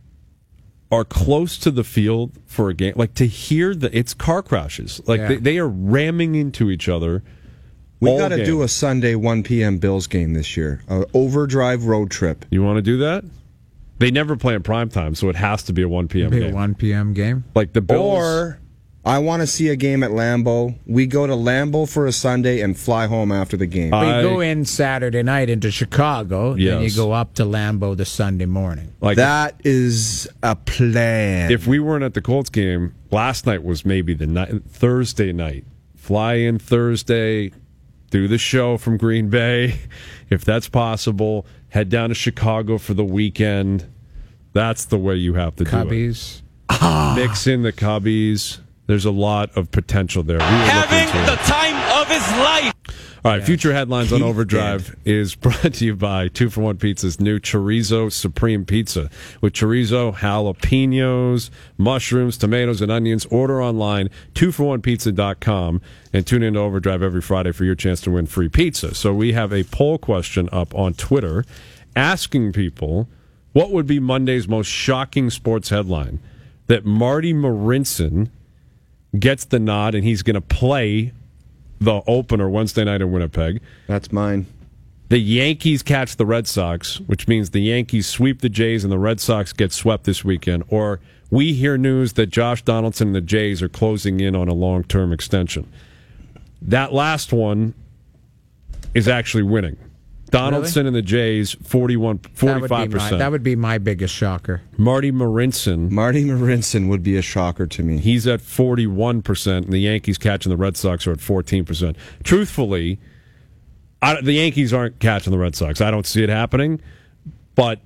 [SPEAKER 7] are close to the field for a game, like to hear that it's car crashes. Like
[SPEAKER 6] yeah.
[SPEAKER 7] they, they are ramming into each other.
[SPEAKER 5] We got to do a Sunday one p.m. Bills game this year. An overdrive road trip.
[SPEAKER 7] You want to do that? They never play in prime time, so it has to be a one p.m.
[SPEAKER 6] be
[SPEAKER 7] game.
[SPEAKER 6] a one p.m. game?
[SPEAKER 7] Like the Bills.
[SPEAKER 5] Or I want to see a game at Lambeau. We go to Lambeau for a Sunday and fly home after the game.
[SPEAKER 7] I,
[SPEAKER 6] we go in Saturday night into Chicago,
[SPEAKER 7] yes.
[SPEAKER 6] then you go up to Lambeau the Sunday morning.
[SPEAKER 5] Like that is a plan.
[SPEAKER 7] If we weren't at the Colts game, last night was maybe the night, Thursday night. Fly in Thursday, do the show from Green Bay, if that's possible. Head down to Chicago for the weekend. That's the way you have to
[SPEAKER 6] Cubbies.
[SPEAKER 7] do it. Ah. Mix in the Cubbies. There's a lot of potential there. We
[SPEAKER 11] Having the time of his life.
[SPEAKER 7] All right,
[SPEAKER 6] yes.
[SPEAKER 7] future headlines
[SPEAKER 5] Keep
[SPEAKER 7] on Overdrive
[SPEAKER 5] dead.
[SPEAKER 7] is brought to you by Two for One Pizza's new Chorizo Supreme Pizza. With chorizo, jalapenos, mushrooms, tomatoes, and onions. Order online, two for one pizza dot com, and tune in to Overdrive every Friday for your chance to win free pizza. So we have a poll question up on Twitter asking people what would be Monday's most shocking sports headline. That Marty Marinson gets the nod and he's going to play the opener Wednesday night in Winnipeg.
[SPEAKER 5] That's mine.
[SPEAKER 7] The Yankees catch the Red Sox, which means the Yankees sweep the Jays and the Red Sox get swept this weekend. Or we hear news that Josh Donaldson and the Jays are closing in on a long-term extension. That last one is actually winning. Donaldson
[SPEAKER 6] really?
[SPEAKER 7] and the Jays, forty-one, forty-five percent.
[SPEAKER 6] That would, my, that would be my biggest shocker.
[SPEAKER 7] Marty Marinson.
[SPEAKER 5] Marty Marinson would be a shocker to me.
[SPEAKER 7] He's at forty-one percent, and the Yankees catching the Red Sox are at fourteen percent. Truthfully, I, the Yankees aren't catching the Red Sox. I don't see it happening. But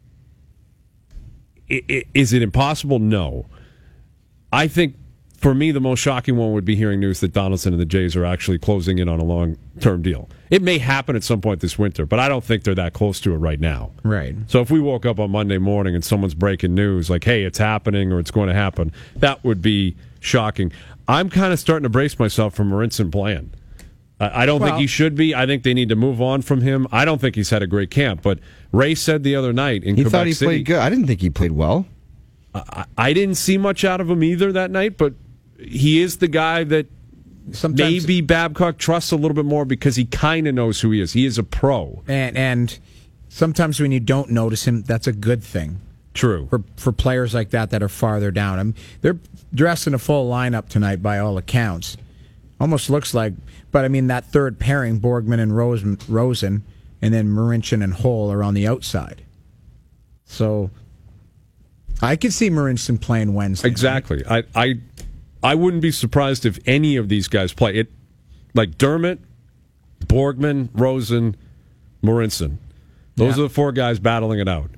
[SPEAKER 7] it, it, is it impossible? No. I think, for me, the most shocking one would be hearing news that Donaldson and the Jays are actually closing in on a long-term deal. It may happen at some point this winter, but I don't think they're that close to it right now.
[SPEAKER 6] Right.
[SPEAKER 7] So if we woke up on Monday morning and someone's breaking news like, hey, it's happening or it's going to happen, that would be shocking. I'm kind of starting to brace myself for Marinson playing. I don't well, think he should be. I think they need to move on from him. I don't think he's had a great camp, but Ray said the other night in
[SPEAKER 5] he
[SPEAKER 7] Quebec
[SPEAKER 5] thought he
[SPEAKER 7] City,
[SPEAKER 5] played good. I didn't think he played well.
[SPEAKER 7] I, I didn't see much out of him either that night, but he is the guy that Sometimes, maybe Babcock trusts a little bit more because he kind of knows who he is. He is a pro.
[SPEAKER 6] And and sometimes when you don't notice him, that's a good thing.
[SPEAKER 7] True.
[SPEAKER 6] For for players like that that are farther down. I mean, they're dressed in a full lineup tonight by all accounts. Almost looks like, but I mean that third pairing, Borgman and Rosen, Rosen and then Marincin and Hull are on the outside. So I could see Marincin playing Wednesday.
[SPEAKER 7] Exactly. I, I I wouldn't be surprised if any of these guys play. It like Dermott, Borgman, Rosen, Marincin. Those
[SPEAKER 6] Yeah.
[SPEAKER 7] are the four guys battling it out.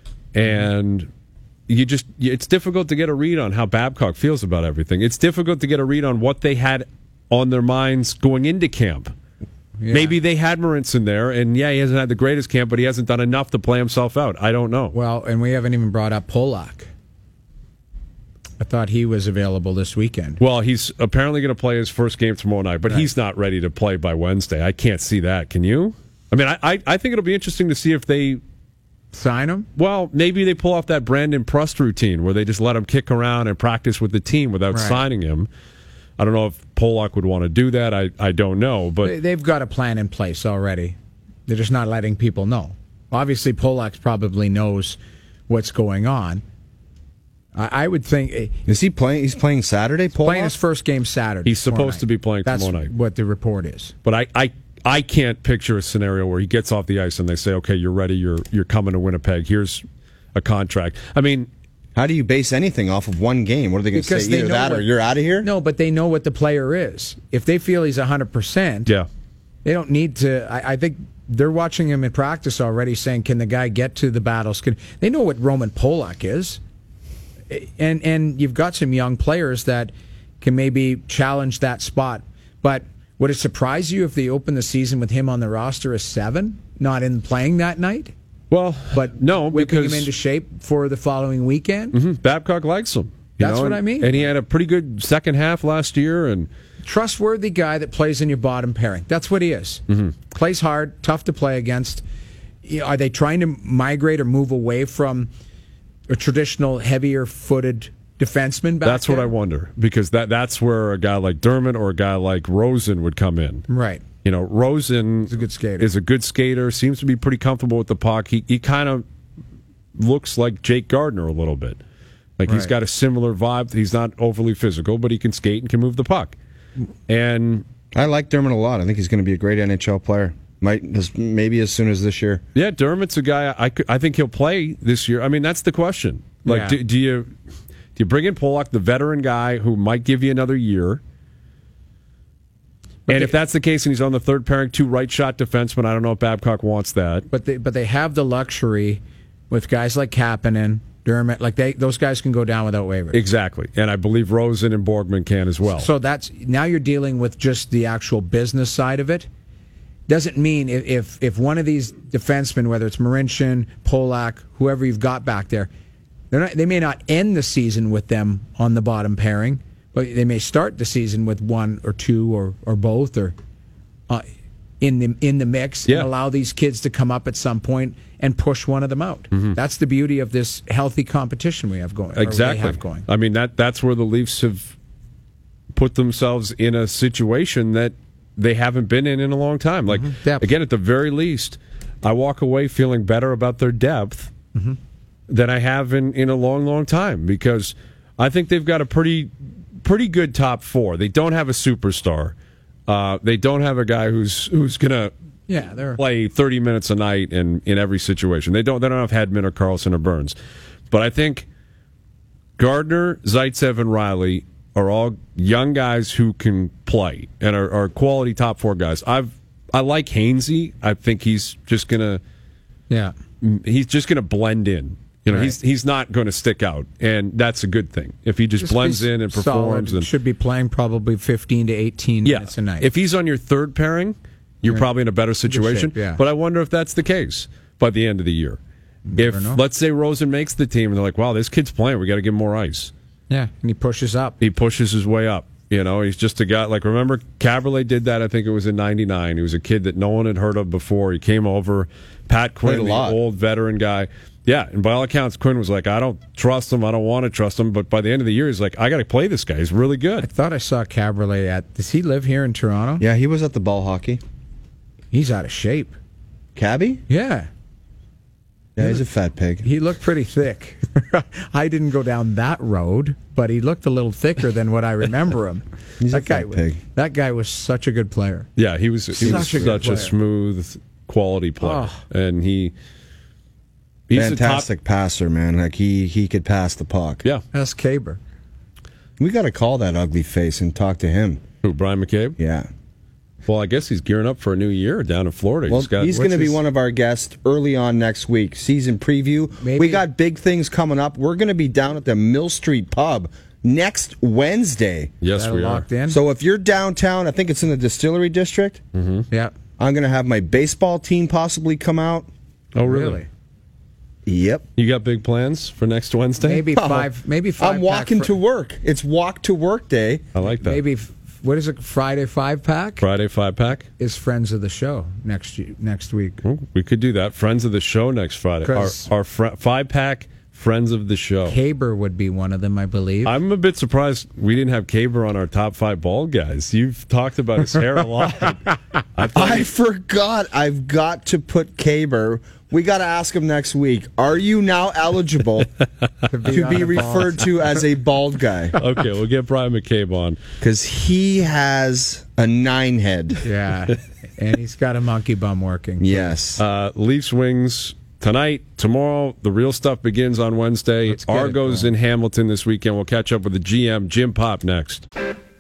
[SPEAKER 7] And you just it's difficult to get a read on how Babcock feels about everything. It's difficult to get a read on what they had on their minds going into camp.
[SPEAKER 6] Yeah.
[SPEAKER 7] Maybe they had Marincin there, and yeah, he hasn't had the greatest camp, but he hasn't done enough to play himself out. I don't know.
[SPEAKER 6] Well, and we haven't even brought up Polak. I thought he was available this weekend.
[SPEAKER 7] Well, he's apparently going to play his first game tomorrow night, but
[SPEAKER 6] Right.
[SPEAKER 7] he's not ready to play by Wednesday. I can't see that. Can you? I mean, I, I, I think it'll be interesting to see if they
[SPEAKER 6] sign him.
[SPEAKER 7] Well, maybe they pull off that Brandon Prust routine where they just let him kick around and practice with the team without
[SPEAKER 6] Right.
[SPEAKER 7] signing him. I don't know if Polak would want to do that. I, I don't know, but
[SPEAKER 6] They- They've got a plan in place already. They're just not letting people know. Obviously, Polak probably knows what's going on. I, I would think
[SPEAKER 5] is he playing? He's playing Saturday. Polak?
[SPEAKER 6] Playing his first game Saturday.
[SPEAKER 7] He's
[SPEAKER 6] tomorrow
[SPEAKER 7] supposed to
[SPEAKER 6] night.
[SPEAKER 7] be playing
[SPEAKER 6] That's
[SPEAKER 7] tomorrow night.
[SPEAKER 6] what the report is.
[SPEAKER 7] But I, I, I can't picture a scenario where he gets off the ice and they say, "Okay, you're ready. You're you're coming to Winnipeg. Here's a contract." I mean,
[SPEAKER 5] how do you base anything off of one game? What are they going to
[SPEAKER 6] Because
[SPEAKER 5] say?
[SPEAKER 6] they
[SPEAKER 5] Either
[SPEAKER 6] know
[SPEAKER 5] that
[SPEAKER 6] what-
[SPEAKER 5] or you're out of here.
[SPEAKER 6] No, but they know what the player is. If they feel he's one hundred percent,
[SPEAKER 7] yeah,
[SPEAKER 6] they don't need to. I, I think they're watching him in practice already, saying, "Can the guy get to the battles?" Can they know what Roman Polak is? And and you've got some young players that can maybe challenge that spot. But would it surprise you if they open the season with him on the roster as seven, not in playing that night?
[SPEAKER 7] Well,
[SPEAKER 6] but
[SPEAKER 7] no,
[SPEAKER 6] whipping
[SPEAKER 7] because
[SPEAKER 6] him into shape for the following weekend.
[SPEAKER 7] Mm-hmm. Babcock likes him. you
[SPEAKER 6] That's
[SPEAKER 7] know,
[SPEAKER 6] what
[SPEAKER 7] and,
[SPEAKER 6] I mean.
[SPEAKER 7] And he had a pretty good second half last year. And
[SPEAKER 6] Trustworthy guy that plays in your bottom pairing. That's what he is.
[SPEAKER 7] Mm-hmm.
[SPEAKER 6] Plays hard, tough to play against. You know, are they trying to migrate or move away from a traditional heavier-footed defenseman back
[SPEAKER 7] that's what
[SPEAKER 6] there?
[SPEAKER 7] I wonder, because that that's where a guy like Dermott or a guy like Rosen would come in.
[SPEAKER 6] Right.
[SPEAKER 7] You know, Rosen is
[SPEAKER 6] a good skater.
[SPEAKER 7] Is a good skater. Seems to be pretty comfortable with the puck. He he kind of looks like Jake Gardner a little bit. Like he's
[SPEAKER 6] Right.
[SPEAKER 7] got a similar vibe. He's not overly physical, but he can skate and can move the puck. And
[SPEAKER 5] I like Dermott a lot. I think he's going to be a great N H L player. Might this, maybe as soon as this year.
[SPEAKER 7] yeah, Dermott's a guy I could, I think he'll play this year. I mean, that's the question. Like,
[SPEAKER 6] Yeah.
[SPEAKER 7] do, do you do you bring in Polak, the veteran guy who might give you another year?
[SPEAKER 6] But
[SPEAKER 7] and
[SPEAKER 6] they-
[SPEAKER 7] if that's the case, and he's on the third pairing, two right shot defensemen, I don't know if Babcock wants that.
[SPEAKER 6] But they but they have the luxury with guys like Kapanen, Dermott, like they those guys can go down without waivers.
[SPEAKER 7] Exactly, and I believe Rosen and Borgman can as well.
[SPEAKER 6] So that's now you're dealing with just the actual business side of it. Doesn't mean if if, if one of these defensemen, whether it's Marincin, Polak, whoever you've got back there, they're not, they may not end the season with them on the bottom pairing, but they may start the season with one or two or, or both or uh, in the in the mix
[SPEAKER 7] Yeah.
[SPEAKER 6] and allow these kids to come up at some point and push one of them out.
[SPEAKER 7] Mm-hmm.
[SPEAKER 6] That's the beauty of this healthy competition we have going. or they
[SPEAKER 7] Exactly.
[SPEAKER 6] have going.
[SPEAKER 7] I mean that that's where the Leafs have put themselves in a situation that they haven't been in in a long time. Like
[SPEAKER 6] Depth.
[SPEAKER 7] again, at the very least, I walk away feeling better about their depth
[SPEAKER 6] Mm-hmm.
[SPEAKER 7] than I have in, in a long, long time, because I think they've got a pretty pretty good top four. They don't have a superstar. Uh, they don't have a guy who's who's gonna
[SPEAKER 6] Yeah, they're
[SPEAKER 7] play thirty minutes a night in, in every situation. They don't they don't have Hedman or Carlson or Burns. But I think Gardner, Zaitsev, and Riley are all young guys who can play and are, are quality top four guys. I've I like Hainsey. I think he's just gonna
[SPEAKER 6] yeah.
[SPEAKER 7] he's just gonna blend in. You know,
[SPEAKER 6] Right.
[SPEAKER 7] he's he's not going to stick out, and that's a good thing. If he just,
[SPEAKER 6] Just
[SPEAKER 7] blends
[SPEAKER 6] be
[SPEAKER 7] in and
[SPEAKER 6] solid.
[SPEAKER 7] performs, and
[SPEAKER 6] should be playing probably fifteen to eighteen
[SPEAKER 7] yeah,
[SPEAKER 6] minutes a night.
[SPEAKER 7] if he's on your third pairing, you're
[SPEAKER 6] Right.
[SPEAKER 7] probably in a better situation.
[SPEAKER 6] shape, yeah.
[SPEAKER 7] But I wonder if that's the case by the end of the year. If
[SPEAKER 6] know.
[SPEAKER 7] let's say Rosen makes the team, and they're like, "Wow, this kid's playing. We got to give him more ice."
[SPEAKER 6] yeah, and he pushes up.
[SPEAKER 7] He pushes his way up. You know, he's just a guy. Like, remember, Caberlet did that. I think it was in ninety-nine. He was a kid that no one had heard of before. He came over. Pat
[SPEAKER 5] Played
[SPEAKER 7] Quinn,
[SPEAKER 5] a
[SPEAKER 7] the
[SPEAKER 5] lot.
[SPEAKER 7] old veteran guy. Yeah, and by all accounts, Quinn was like, I don't trust him. I don't want to trust him. But by the end of the year, he's like, I got to play this guy. He's really
[SPEAKER 6] I
[SPEAKER 7] good.
[SPEAKER 6] thought I saw Caberlet at. Does he live here in Toronto?
[SPEAKER 5] Yeah, he was at the ball hockey.
[SPEAKER 6] He's out of shape.
[SPEAKER 5] Cabby?
[SPEAKER 6] Yeah.
[SPEAKER 5] Yeah, he's a fat pig.
[SPEAKER 6] He looked pretty thick. I didn't go down that road, but he looked a little thicker than what I remember him.
[SPEAKER 5] He's
[SPEAKER 6] that
[SPEAKER 5] a
[SPEAKER 6] guy
[SPEAKER 5] fat
[SPEAKER 6] was,
[SPEAKER 5] pig.
[SPEAKER 6] That guy was such a good player.
[SPEAKER 7] Yeah, he was. He
[SPEAKER 6] Such
[SPEAKER 7] was
[SPEAKER 6] a good
[SPEAKER 7] such a
[SPEAKER 6] player.
[SPEAKER 7] smooth, quality player,
[SPEAKER 6] Oh.
[SPEAKER 7] and he. He's
[SPEAKER 5] Fantastic
[SPEAKER 7] a top,
[SPEAKER 5] passer, man. Like he he could pass the puck.
[SPEAKER 7] Yeah,
[SPEAKER 6] That's Caber.
[SPEAKER 5] We got to call that ugly face and talk to him.
[SPEAKER 7] who Brian McCabe?
[SPEAKER 5] Yeah.
[SPEAKER 7] Well, I guess he's gearing up for a new year down in Florida.
[SPEAKER 5] Well,
[SPEAKER 7] he's got,
[SPEAKER 5] he's going to be
[SPEAKER 6] his-
[SPEAKER 5] one of our guests early on next week. Season preview.
[SPEAKER 6] Maybe-
[SPEAKER 5] We got big things coming up. We're going to be down at the Mill Street Pub next Wednesday.
[SPEAKER 7] Yes,
[SPEAKER 6] That
[SPEAKER 7] we are.
[SPEAKER 6] locked in.
[SPEAKER 5] So if you're downtown, I think it's in the Distillery District.
[SPEAKER 6] Yeah.
[SPEAKER 5] I'm going to have my baseball team possibly come out.
[SPEAKER 7] Oh, really?
[SPEAKER 6] Really?
[SPEAKER 5] Yep.
[SPEAKER 7] You got big plans for next Wednesday?
[SPEAKER 6] Maybe five. Maybe five.
[SPEAKER 5] I'm walking
[SPEAKER 6] pack
[SPEAKER 5] to
[SPEAKER 6] fr-
[SPEAKER 5] work. It's walk to work day.
[SPEAKER 7] I like that.
[SPEAKER 6] Maybe f- what is it? Friday five pack
[SPEAKER 7] Friday five pack.
[SPEAKER 6] is friends of the show next y- next week.
[SPEAKER 7] Oh, we could do that. Friends of the show next Friday. Our,
[SPEAKER 6] 'Cause-
[SPEAKER 7] our fr- five pack friends of the show.
[SPEAKER 6] Caber would be one of them, I believe.
[SPEAKER 7] I'm a bit surprised we didn't have Caber on our top five bald guys. You've talked about his hair a lot. I thought
[SPEAKER 5] I forgot. I've got to put Caber. We got to ask him next week. Are you now eligible to be,
[SPEAKER 6] on the
[SPEAKER 5] referred to as a bald guy?
[SPEAKER 7] okay, we'll get Brian McCabe on.
[SPEAKER 5] Because he has a nine head.
[SPEAKER 6] Yeah, and he's got a monkey bum working.
[SPEAKER 5] Yes.
[SPEAKER 7] Uh, Leafs Wings tonight, tomorrow. The real stuff begins on Wednesday.
[SPEAKER 6] Let's get it
[SPEAKER 7] Argos
[SPEAKER 6] going.
[SPEAKER 7] in Hamilton this weekend. We'll catch up with the G M, Jim Pop, next.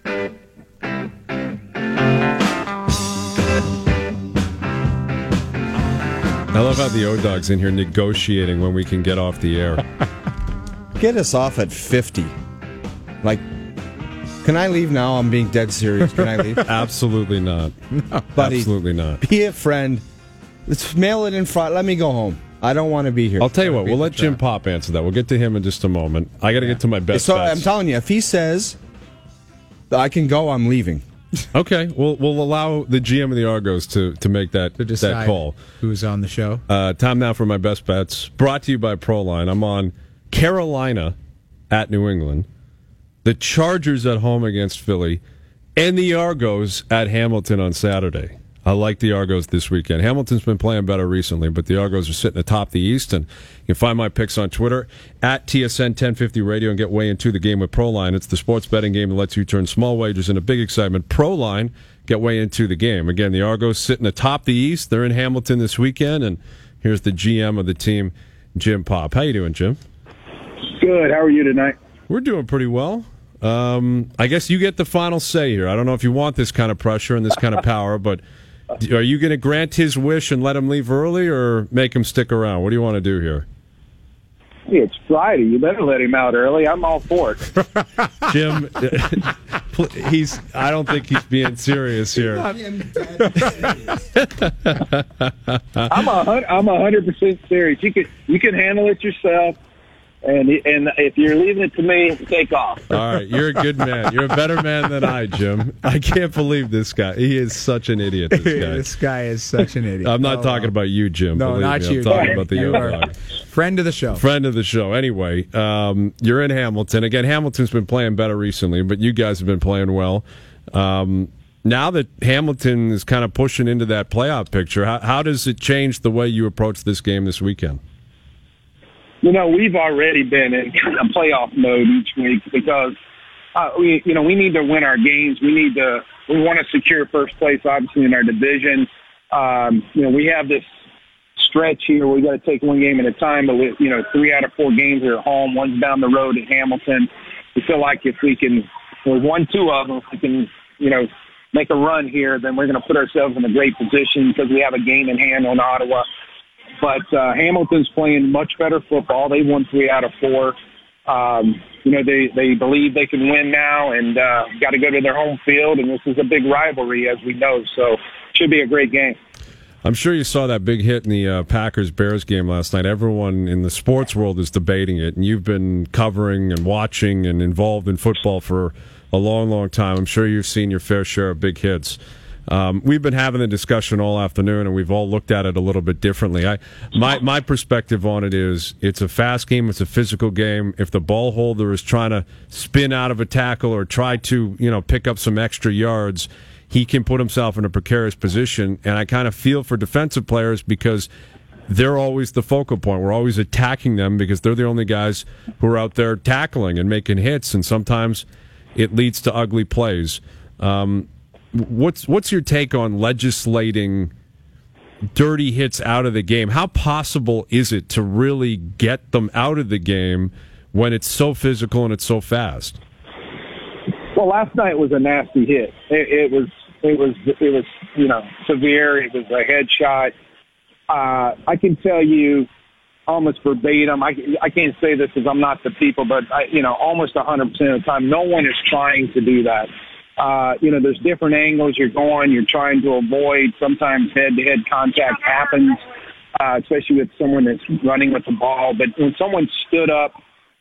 [SPEAKER 7] I love how the O-Dog's in here negotiating when we can get off the air.
[SPEAKER 5] Get us off at fifty. Like, can I leave now? I'm being dead serious. Can I leave?
[SPEAKER 7] Absolutely not.
[SPEAKER 5] Buddy,
[SPEAKER 7] Absolutely not.
[SPEAKER 5] be a friend. Let's mail it in front. Let me go home. I don't want to be here.
[SPEAKER 7] I'll tell you what,
[SPEAKER 6] beat
[SPEAKER 7] we'll
[SPEAKER 6] the
[SPEAKER 7] let Jim
[SPEAKER 6] trap.
[SPEAKER 7] Pop answer that. We'll get to him in just a moment. I got to get to my best
[SPEAKER 5] so
[SPEAKER 7] bets.
[SPEAKER 5] I'm telling you, if he says I can go, I'm leaving.
[SPEAKER 7] Okay, we'll we'll allow the G M of the Argos to, to make that
[SPEAKER 6] To decide
[SPEAKER 7] that call.
[SPEAKER 6] who's on the show.
[SPEAKER 7] Uh, time now for my best bets. Brought to you by Proline. I'm on Carolina at New England, the Chargers at home against Philly, and the Argos at Hamilton on Saturday. I like the Argos this weekend. Hamilton's been playing better recently, but the Argos are sitting atop the East. And you can find my picks on Twitter at T S N ten fifty Radio and get way into the game with Proline. It's the sports betting game that lets you turn small wagers into big excitement. Proline, get way into the game. Again, the Argos sitting atop the East. They're in Hamilton this weekend. And here's the G M of the team, Jim Pop. How you doing, Jim?
[SPEAKER 12] Good. How are you tonight?
[SPEAKER 7] We're doing pretty well. Um, I guess you get the final say here. I don't know if you want this kind of pressure and this kind of power, but are you going to grant his wish and let him leave early or make him stick around? What do you want to do here?
[SPEAKER 12] Hey, it's Friday. You better let him out early. I'm all for it.
[SPEAKER 7] Jim, he's. I don't think he's being serious here.
[SPEAKER 12] I'm a hun- I'm a hundred percent serious. You can you can handle it yourself, and and if you're leaving it to me, take off.
[SPEAKER 7] All right, you're a good man. You're a better man than I, Jim. I can't believe this guy. He is such an idiot. This guy.
[SPEAKER 6] This guy is such an idiot.
[SPEAKER 7] I'm not
[SPEAKER 6] Oh,
[SPEAKER 7] talking
[SPEAKER 6] wow.
[SPEAKER 7] about you, Jim.
[SPEAKER 6] No,
[SPEAKER 7] believe
[SPEAKER 6] not
[SPEAKER 7] me.
[SPEAKER 6] you.
[SPEAKER 7] I'm talking about the
[SPEAKER 6] You are
[SPEAKER 7] O-Dog.
[SPEAKER 6] friend of the show.
[SPEAKER 7] Friend of the show. Anyway, um, you're in Hamilton. Again, Hamilton's been playing better recently, but you guys have been playing well. Um, now that Hamilton is kind of pushing into that playoff picture, how, how does it change the way you approach this game this weekend?
[SPEAKER 12] You know, we've already been in kind of playoff mode each week because uh, we, you know, we need to win our games. We need to, we want to secure first place, obviously, in our division. Um, you know, we have this stretch here where we got to take one game at a time, but we, you know, three out of four games are at home. One's down the road at Hamilton. We feel like if we can, we won two of them, if we can, you know, make a run here, then we're going to put ourselves in a great position because we have a game in hand on Ottawa. But uh, Hamilton's playing much better football. They won three out of four. Um, you know, they, they believe they can win now and uh, got to go to their home field, and this is a big rivalry, as we know. So it should be a great game.
[SPEAKER 7] I'm sure you saw that big hit in the uh, Packers-Bears game last night. Everyone in the sports world is debating it, and you've been covering and watching and involved in football for a long, long time. I'm sure you've seen your fair share of big hits. Um, we've been having the discussion all afternoon, and we've all looked at it a little bit differently. I, my my perspective on it is it's a fast game, it's a physical game. If the ball holder is trying to spin out of a tackle or try to, you know, pick up some extra yards, he can put himself in a precarious position. And I kind of feel for defensive players because they're always the focal point. We're always attacking them because they're the only guys who are out there tackling and making hits, and sometimes it leads to ugly plays. Um, what's what's your take on legislating dirty hits out of the game? How possible is it to really get them out of the game when it's so physical and it's so fast?
[SPEAKER 12] Well, last night was a nasty hit. It, it was, it was, it was, you know, severe. It was a headshot. Uh, I can tell you almost verbatim. I, I can't say this because I'm not the people, but I, you know, almost one hundred percent of the time, no one is trying to do that. Uh, you know, there's different angles you're going. You're trying to avoid. Sometimes head-to-head contact happens, uh, especially with someone that's running with the ball. But when someone stood up,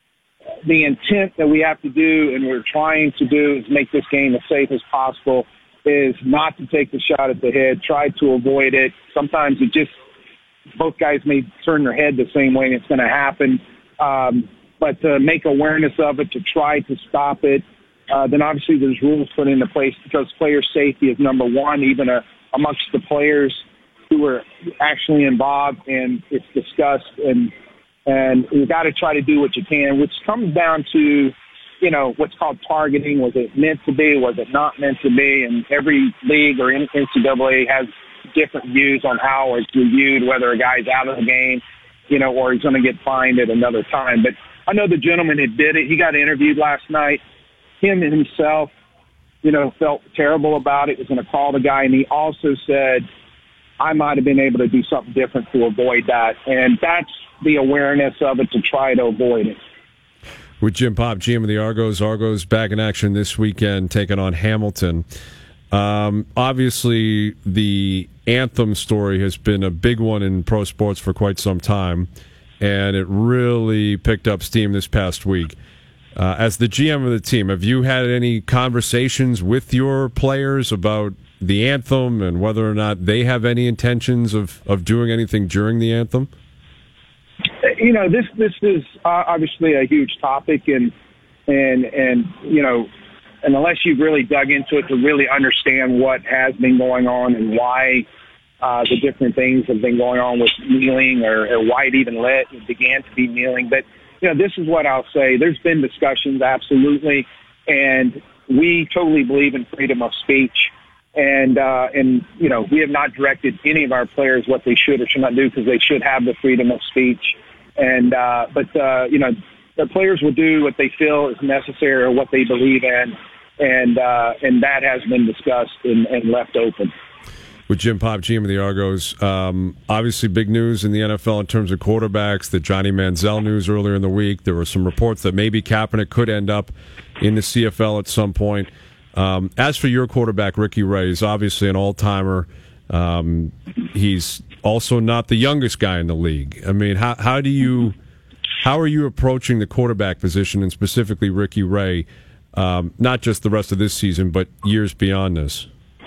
[SPEAKER 12] the intent that we have to do and we're trying to do is make this game as safe as possible, is not to take the shot at the head, try to avoid it. Sometimes it just, both guys may turn their head the same way and it's going to happen. Um, but to make awareness of it, to try to stop it, uh, then obviously there's rules put into place because player safety is number one, even uh, amongst the players who are actually involved, and it's discussed, and and you got to try to do what you can, which comes down to, you know, what's called targeting. Was it meant to be? Was it not meant to be? And every league or N C double A has different views on how it's reviewed, whether a guy's out of the game, you know, or he's going to get fined at another time. But I know the gentleman that did it. He got interviewed last night. Him himself, you know, felt terrible about it. Was going to call the guy, and he also said, I might have been able to do something different to avoid that. And that's the awareness of it, to try to avoid it.
[SPEAKER 7] With Jim Popp, G M of the Argos. Argos back in action this weekend, taking on Hamilton. Um, obviously, the anthem story has been a big one in pro sports for quite some time, and it really picked up steam this past week. Uh, as the G M of the team, have you had any conversations with your players about the anthem and whether or not they have any intentions of, of doing anything during the anthem?
[SPEAKER 12] You know, this this is uh, obviously a huge topic, and and and you know, and unless you've really dug into it to really understand what has been going on and why uh, the different things have been going on with kneeling, or, or why it even let it began to be kneeling. But you know, this is what I'll say: there's been discussions, absolutely, and we totally believe in freedom of speech. And, uh, and, you know, we have not directed any of our players what they should or should not do, because they should have the freedom of speech. And, uh, but, uh, you know, the players will do what they feel is necessary or what they believe in. And, uh, and that has been discussed and, and left open.
[SPEAKER 7] With Jim Popp, G M of the Argos, um, obviously big news in the N F L in terms of quarterbacks, the Johnny Manziel news earlier in the week. There were some reports that maybe Kaepernick could end up in the C F L at some point. Um, as for your quarterback, Ricky Ray, he's obviously an all-timer. Um, he's also not the youngest guy in the league. I mean, how, how do you, how are you approaching the quarterback position, and specifically Ricky Ray, um, not just the rest of this season, but years beyond this?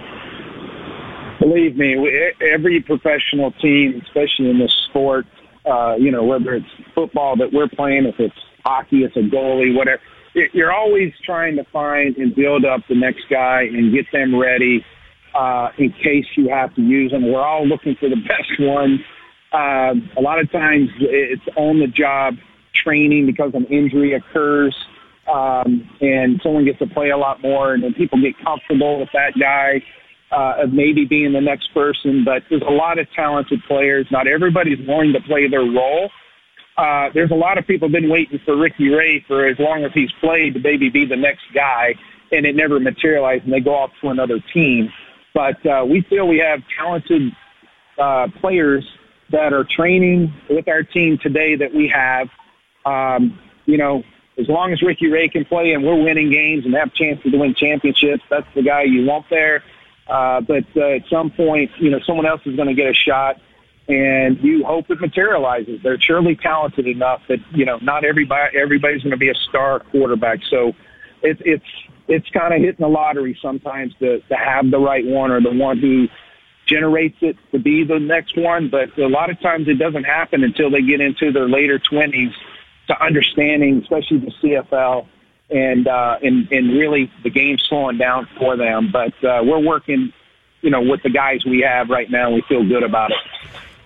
[SPEAKER 12] Believe me, every professional team, especially in this sport, uh, you know, whether it's football that we're playing, if it's hockey, it's a goalie, whatever, you're always trying to find and build up the next guy and get them ready uh, in case you have to use them. We're all looking for the best one. Uh, a lot of times it's on-the-job training because an injury occurs, um, and someone gets to play a lot more, and then people get comfortable with that guy uh, of maybe being the next person. But there's a lot of talented players. Not everybody's willing to play their role. Uh, there's a lot of people been waiting for Ricky Ray for as long as he's played to maybe be the next guy, and it never materialized, and they go off to another team. But uh, we feel we have talented uh, players that are training with our team today that we have. Um, you know, as long as Ricky Ray can play and we're winning games and have chances to win championships, that's the guy you want there. Uh, but uh, at some point, you know, someone else is going to get a shot, and you hope it materializes. They're surely talented enough that, you know, not everybody everybody's going to be a star quarterback. So it's it's it's kind of hitting the lottery sometimes to, to have the right one, or the one who generates it to be the next one. But a lot of times it doesn't happen until they get into their later twenties to understanding, especially the C F L, and uh, and, and really the game's slowing down for them. But uh, we're working, you know, with the guys we have right now. We feel good about it.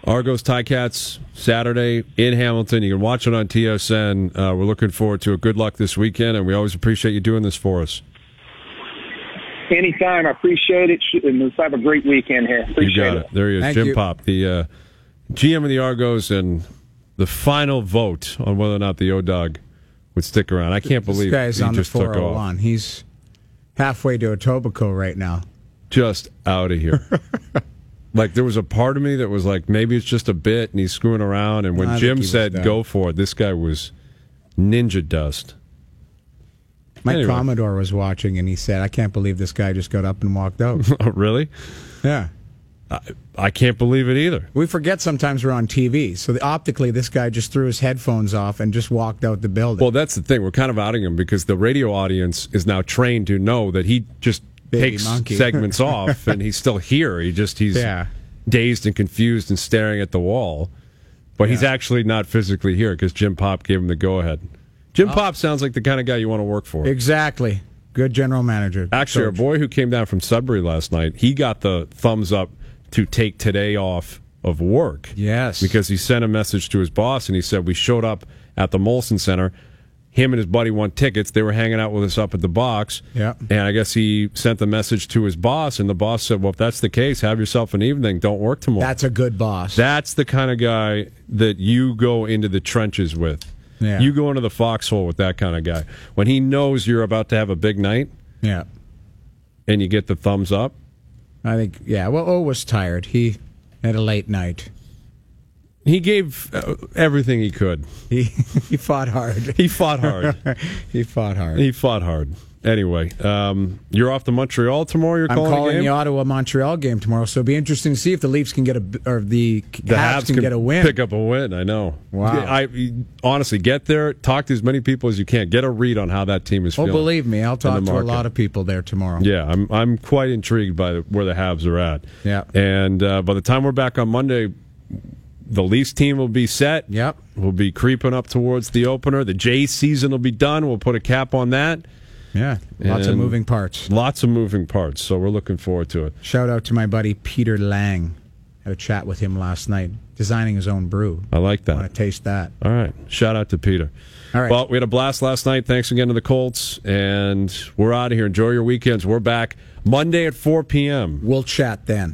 [SPEAKER 7] Argos Ticats Saturday in Hamilton. You can watch it on T S N. Uh, we're looking forward to it. Good luck this weekend, and we always appreciate you doing this for us.
[SPEAKER 12] Anytime. I appreciate it. And let's have a great weekend here. Appreciate
[SPEAKER 7] you got
[SPEAKER 12] it.
[SPEAKER 7] it. There he is,
[SPEAKER 6] Thank
[SPEAKER 7] Jim
[SPEAKER 6] you.
[SPEAKER 7] Popp, the uh, G M of the Argos, and the final vote on whether or not the O-Dog would stick around. I can't believe
[SPEAKER 6] this guy's
[SPEAKER 7] he
[SPEAKER 6] on
[SPEAKER 7] just
[SPEAKER 6] the
[SPEAKER 7] took
[SPEAKER 6] four oh
[SPEAKER 7] off.
[SPEAKER 6] one. He's halfway to Etobicoke right now.
[SPEAKER 7] Just out of here. Like, there was a part of me that was like, maybe it's just a bit and he's screwing around. And when
[SPEAKER 6] I think
[SPEAKER 7] Jim
[SPEAKER 6] he was
[SPEAKER 7] said,
[SPEAKER 6] done.
[SPEAKER 7] go for it, this guy was ninja dust.
[SPEAKER 6] My
[SPEAKER 7] Anyway.
[SPEAKER 6] Commodore was watching, and he said, I can't believe this guy just got up and walked out.
[SPEAKER 7] Oh, really?
[SPEAKER 6] Yeah.
[SPEAKER 7] I, I can't believe it either.
[SPEAKER 6] We forget sometimes we're on T V. So the, optically, this guy just threw his headphones off and just walked out the building.
[SPEAKER 7] Well, that's the thing. We're kind of outing him because the radio audience is now trained to know that he just
[SPEAKER 6] Baby
[SPEAKER 7] takes
[SPEAKER 6] monkey.
[SPEAKER 7] segments off, and he's still here. He just he's
[SPEAKER 6] Yeah.
[SPEAKER 7] dazed and confused and staring at the wall. But he's
[SPEAKER 6] Yeah.
[SPEAKER 7] actually not physically here because Jim Popp gave him the go-ahead. Jim Popp sounds like the kind of guy you want to work for.
[SPEAKER 6] Exactly. Good general manager.
[SPEAKER 7] Actually, our
[SPEAKER 6] Coach.
[SPEAKER 7] boy who came down from Sudbury last night, he got the thumbs up to take today off of work.
[SPEAKER 6] Yes.
[SPEAKER 7] Because he sent a message to his boss, and he said, we showed up at the Molson Center. Him and his buddy won tickets. They were hanging out with us up at the box.
[SPEAKER 6] Yeah.
[SPEAKER 7] And I guess he sent the message to his boss, and the boss said, well, if that's the case, have yourself an evening. Don't work tomorrow.
[SPEAKER 6] That's a good boss.
[SPEAKER 7] That's the kind of guy that you go into the trenches with.
[SPEAKER 6] Yeah.
[SPEAKER 7] You go into the foxhole with that kind of guy. When he knows you're about to have a big night,
[SPEAKER 6] Yeah.
[SPEAKER 7] and you get the thumbs up,
[SPEAKER 6] I think, yeah. Well, O was tired. He had a late night.
[SPEAKER 7] he gave uh, everything he could.
[SPEAKER 6] He he fought hard.
[SPEAKER 7] He fought hard.
[SPEAKER 6] he fought hard.
[SPEAKER 7] He fought hard. Anyway, um, you're off to Montreal tomorrow. You're
[SPEAKER 6] I'm
[SPEAKER 7] calling,
[SPEAKER 6] calling
[SPEAKER 7] a game?
[SPEAKER 6] the Ottawa Montreal game tomorrow, so it'll be interesting to see if the Leafs can get a or the,
[SPEAKER 7] The
[SPEAKER 6] Habs, can, get a win.
[SPEAKER 7] Pick up a win. I know.
[SPEAKER 6] Wow.
[SPEAKER 7] I honestly get there. Talk to as many people as you can. Get a read on how that team is
[SPEAKER 6] Oh,
[SPEAKER 7] feeling.
[SPEAKER 6] believe me, I'll
[SPEAKER 7] in
[SPEAKER 6] talk
[SPEAKER 7] the
[SPEAKER 6] to a
[SPEAKER 7] market.
[SPEAKER 6] lot of people there tomorrow.
[SPEAKER 7] Yeah, I'm I'm quite intrigued by the, where the Habs are at.
[SPEAKER 6] Yeah.
[SPEAKER 7] And uh, by the time we're back on Monday, the Leafs team will be set.
[SPEAKER 6] Yep.
[SPEAKER 7] We'll be creeping up towards the opener. The Jays season will be done. We'll put a cap on that.
[SPEAKER 6] Yeah, lots of
[SPEAKER 7] And
[SPEAKER 6] moving parts.
[SPEAKER 7] Lots of moving parts. So we're looking forward to it.
[SPEAKER 6] Shout out to my buddy Peter Lang. Had a chat with him last night, designing his own brew.
[SPEAKER 7] I like that.
[SPEAKER 6] Want to taste that?
[SPEAKER 7] All right. Shout out to Peter.
[SPEAKER 6] All right.
[SPEAKER 7] Well, we had a blast last night. Thanks again to the Colts. And we're out of here. Enjoy your weekends. We're back Monday at four p.m.
[SPEAKER 6] We'll chat then.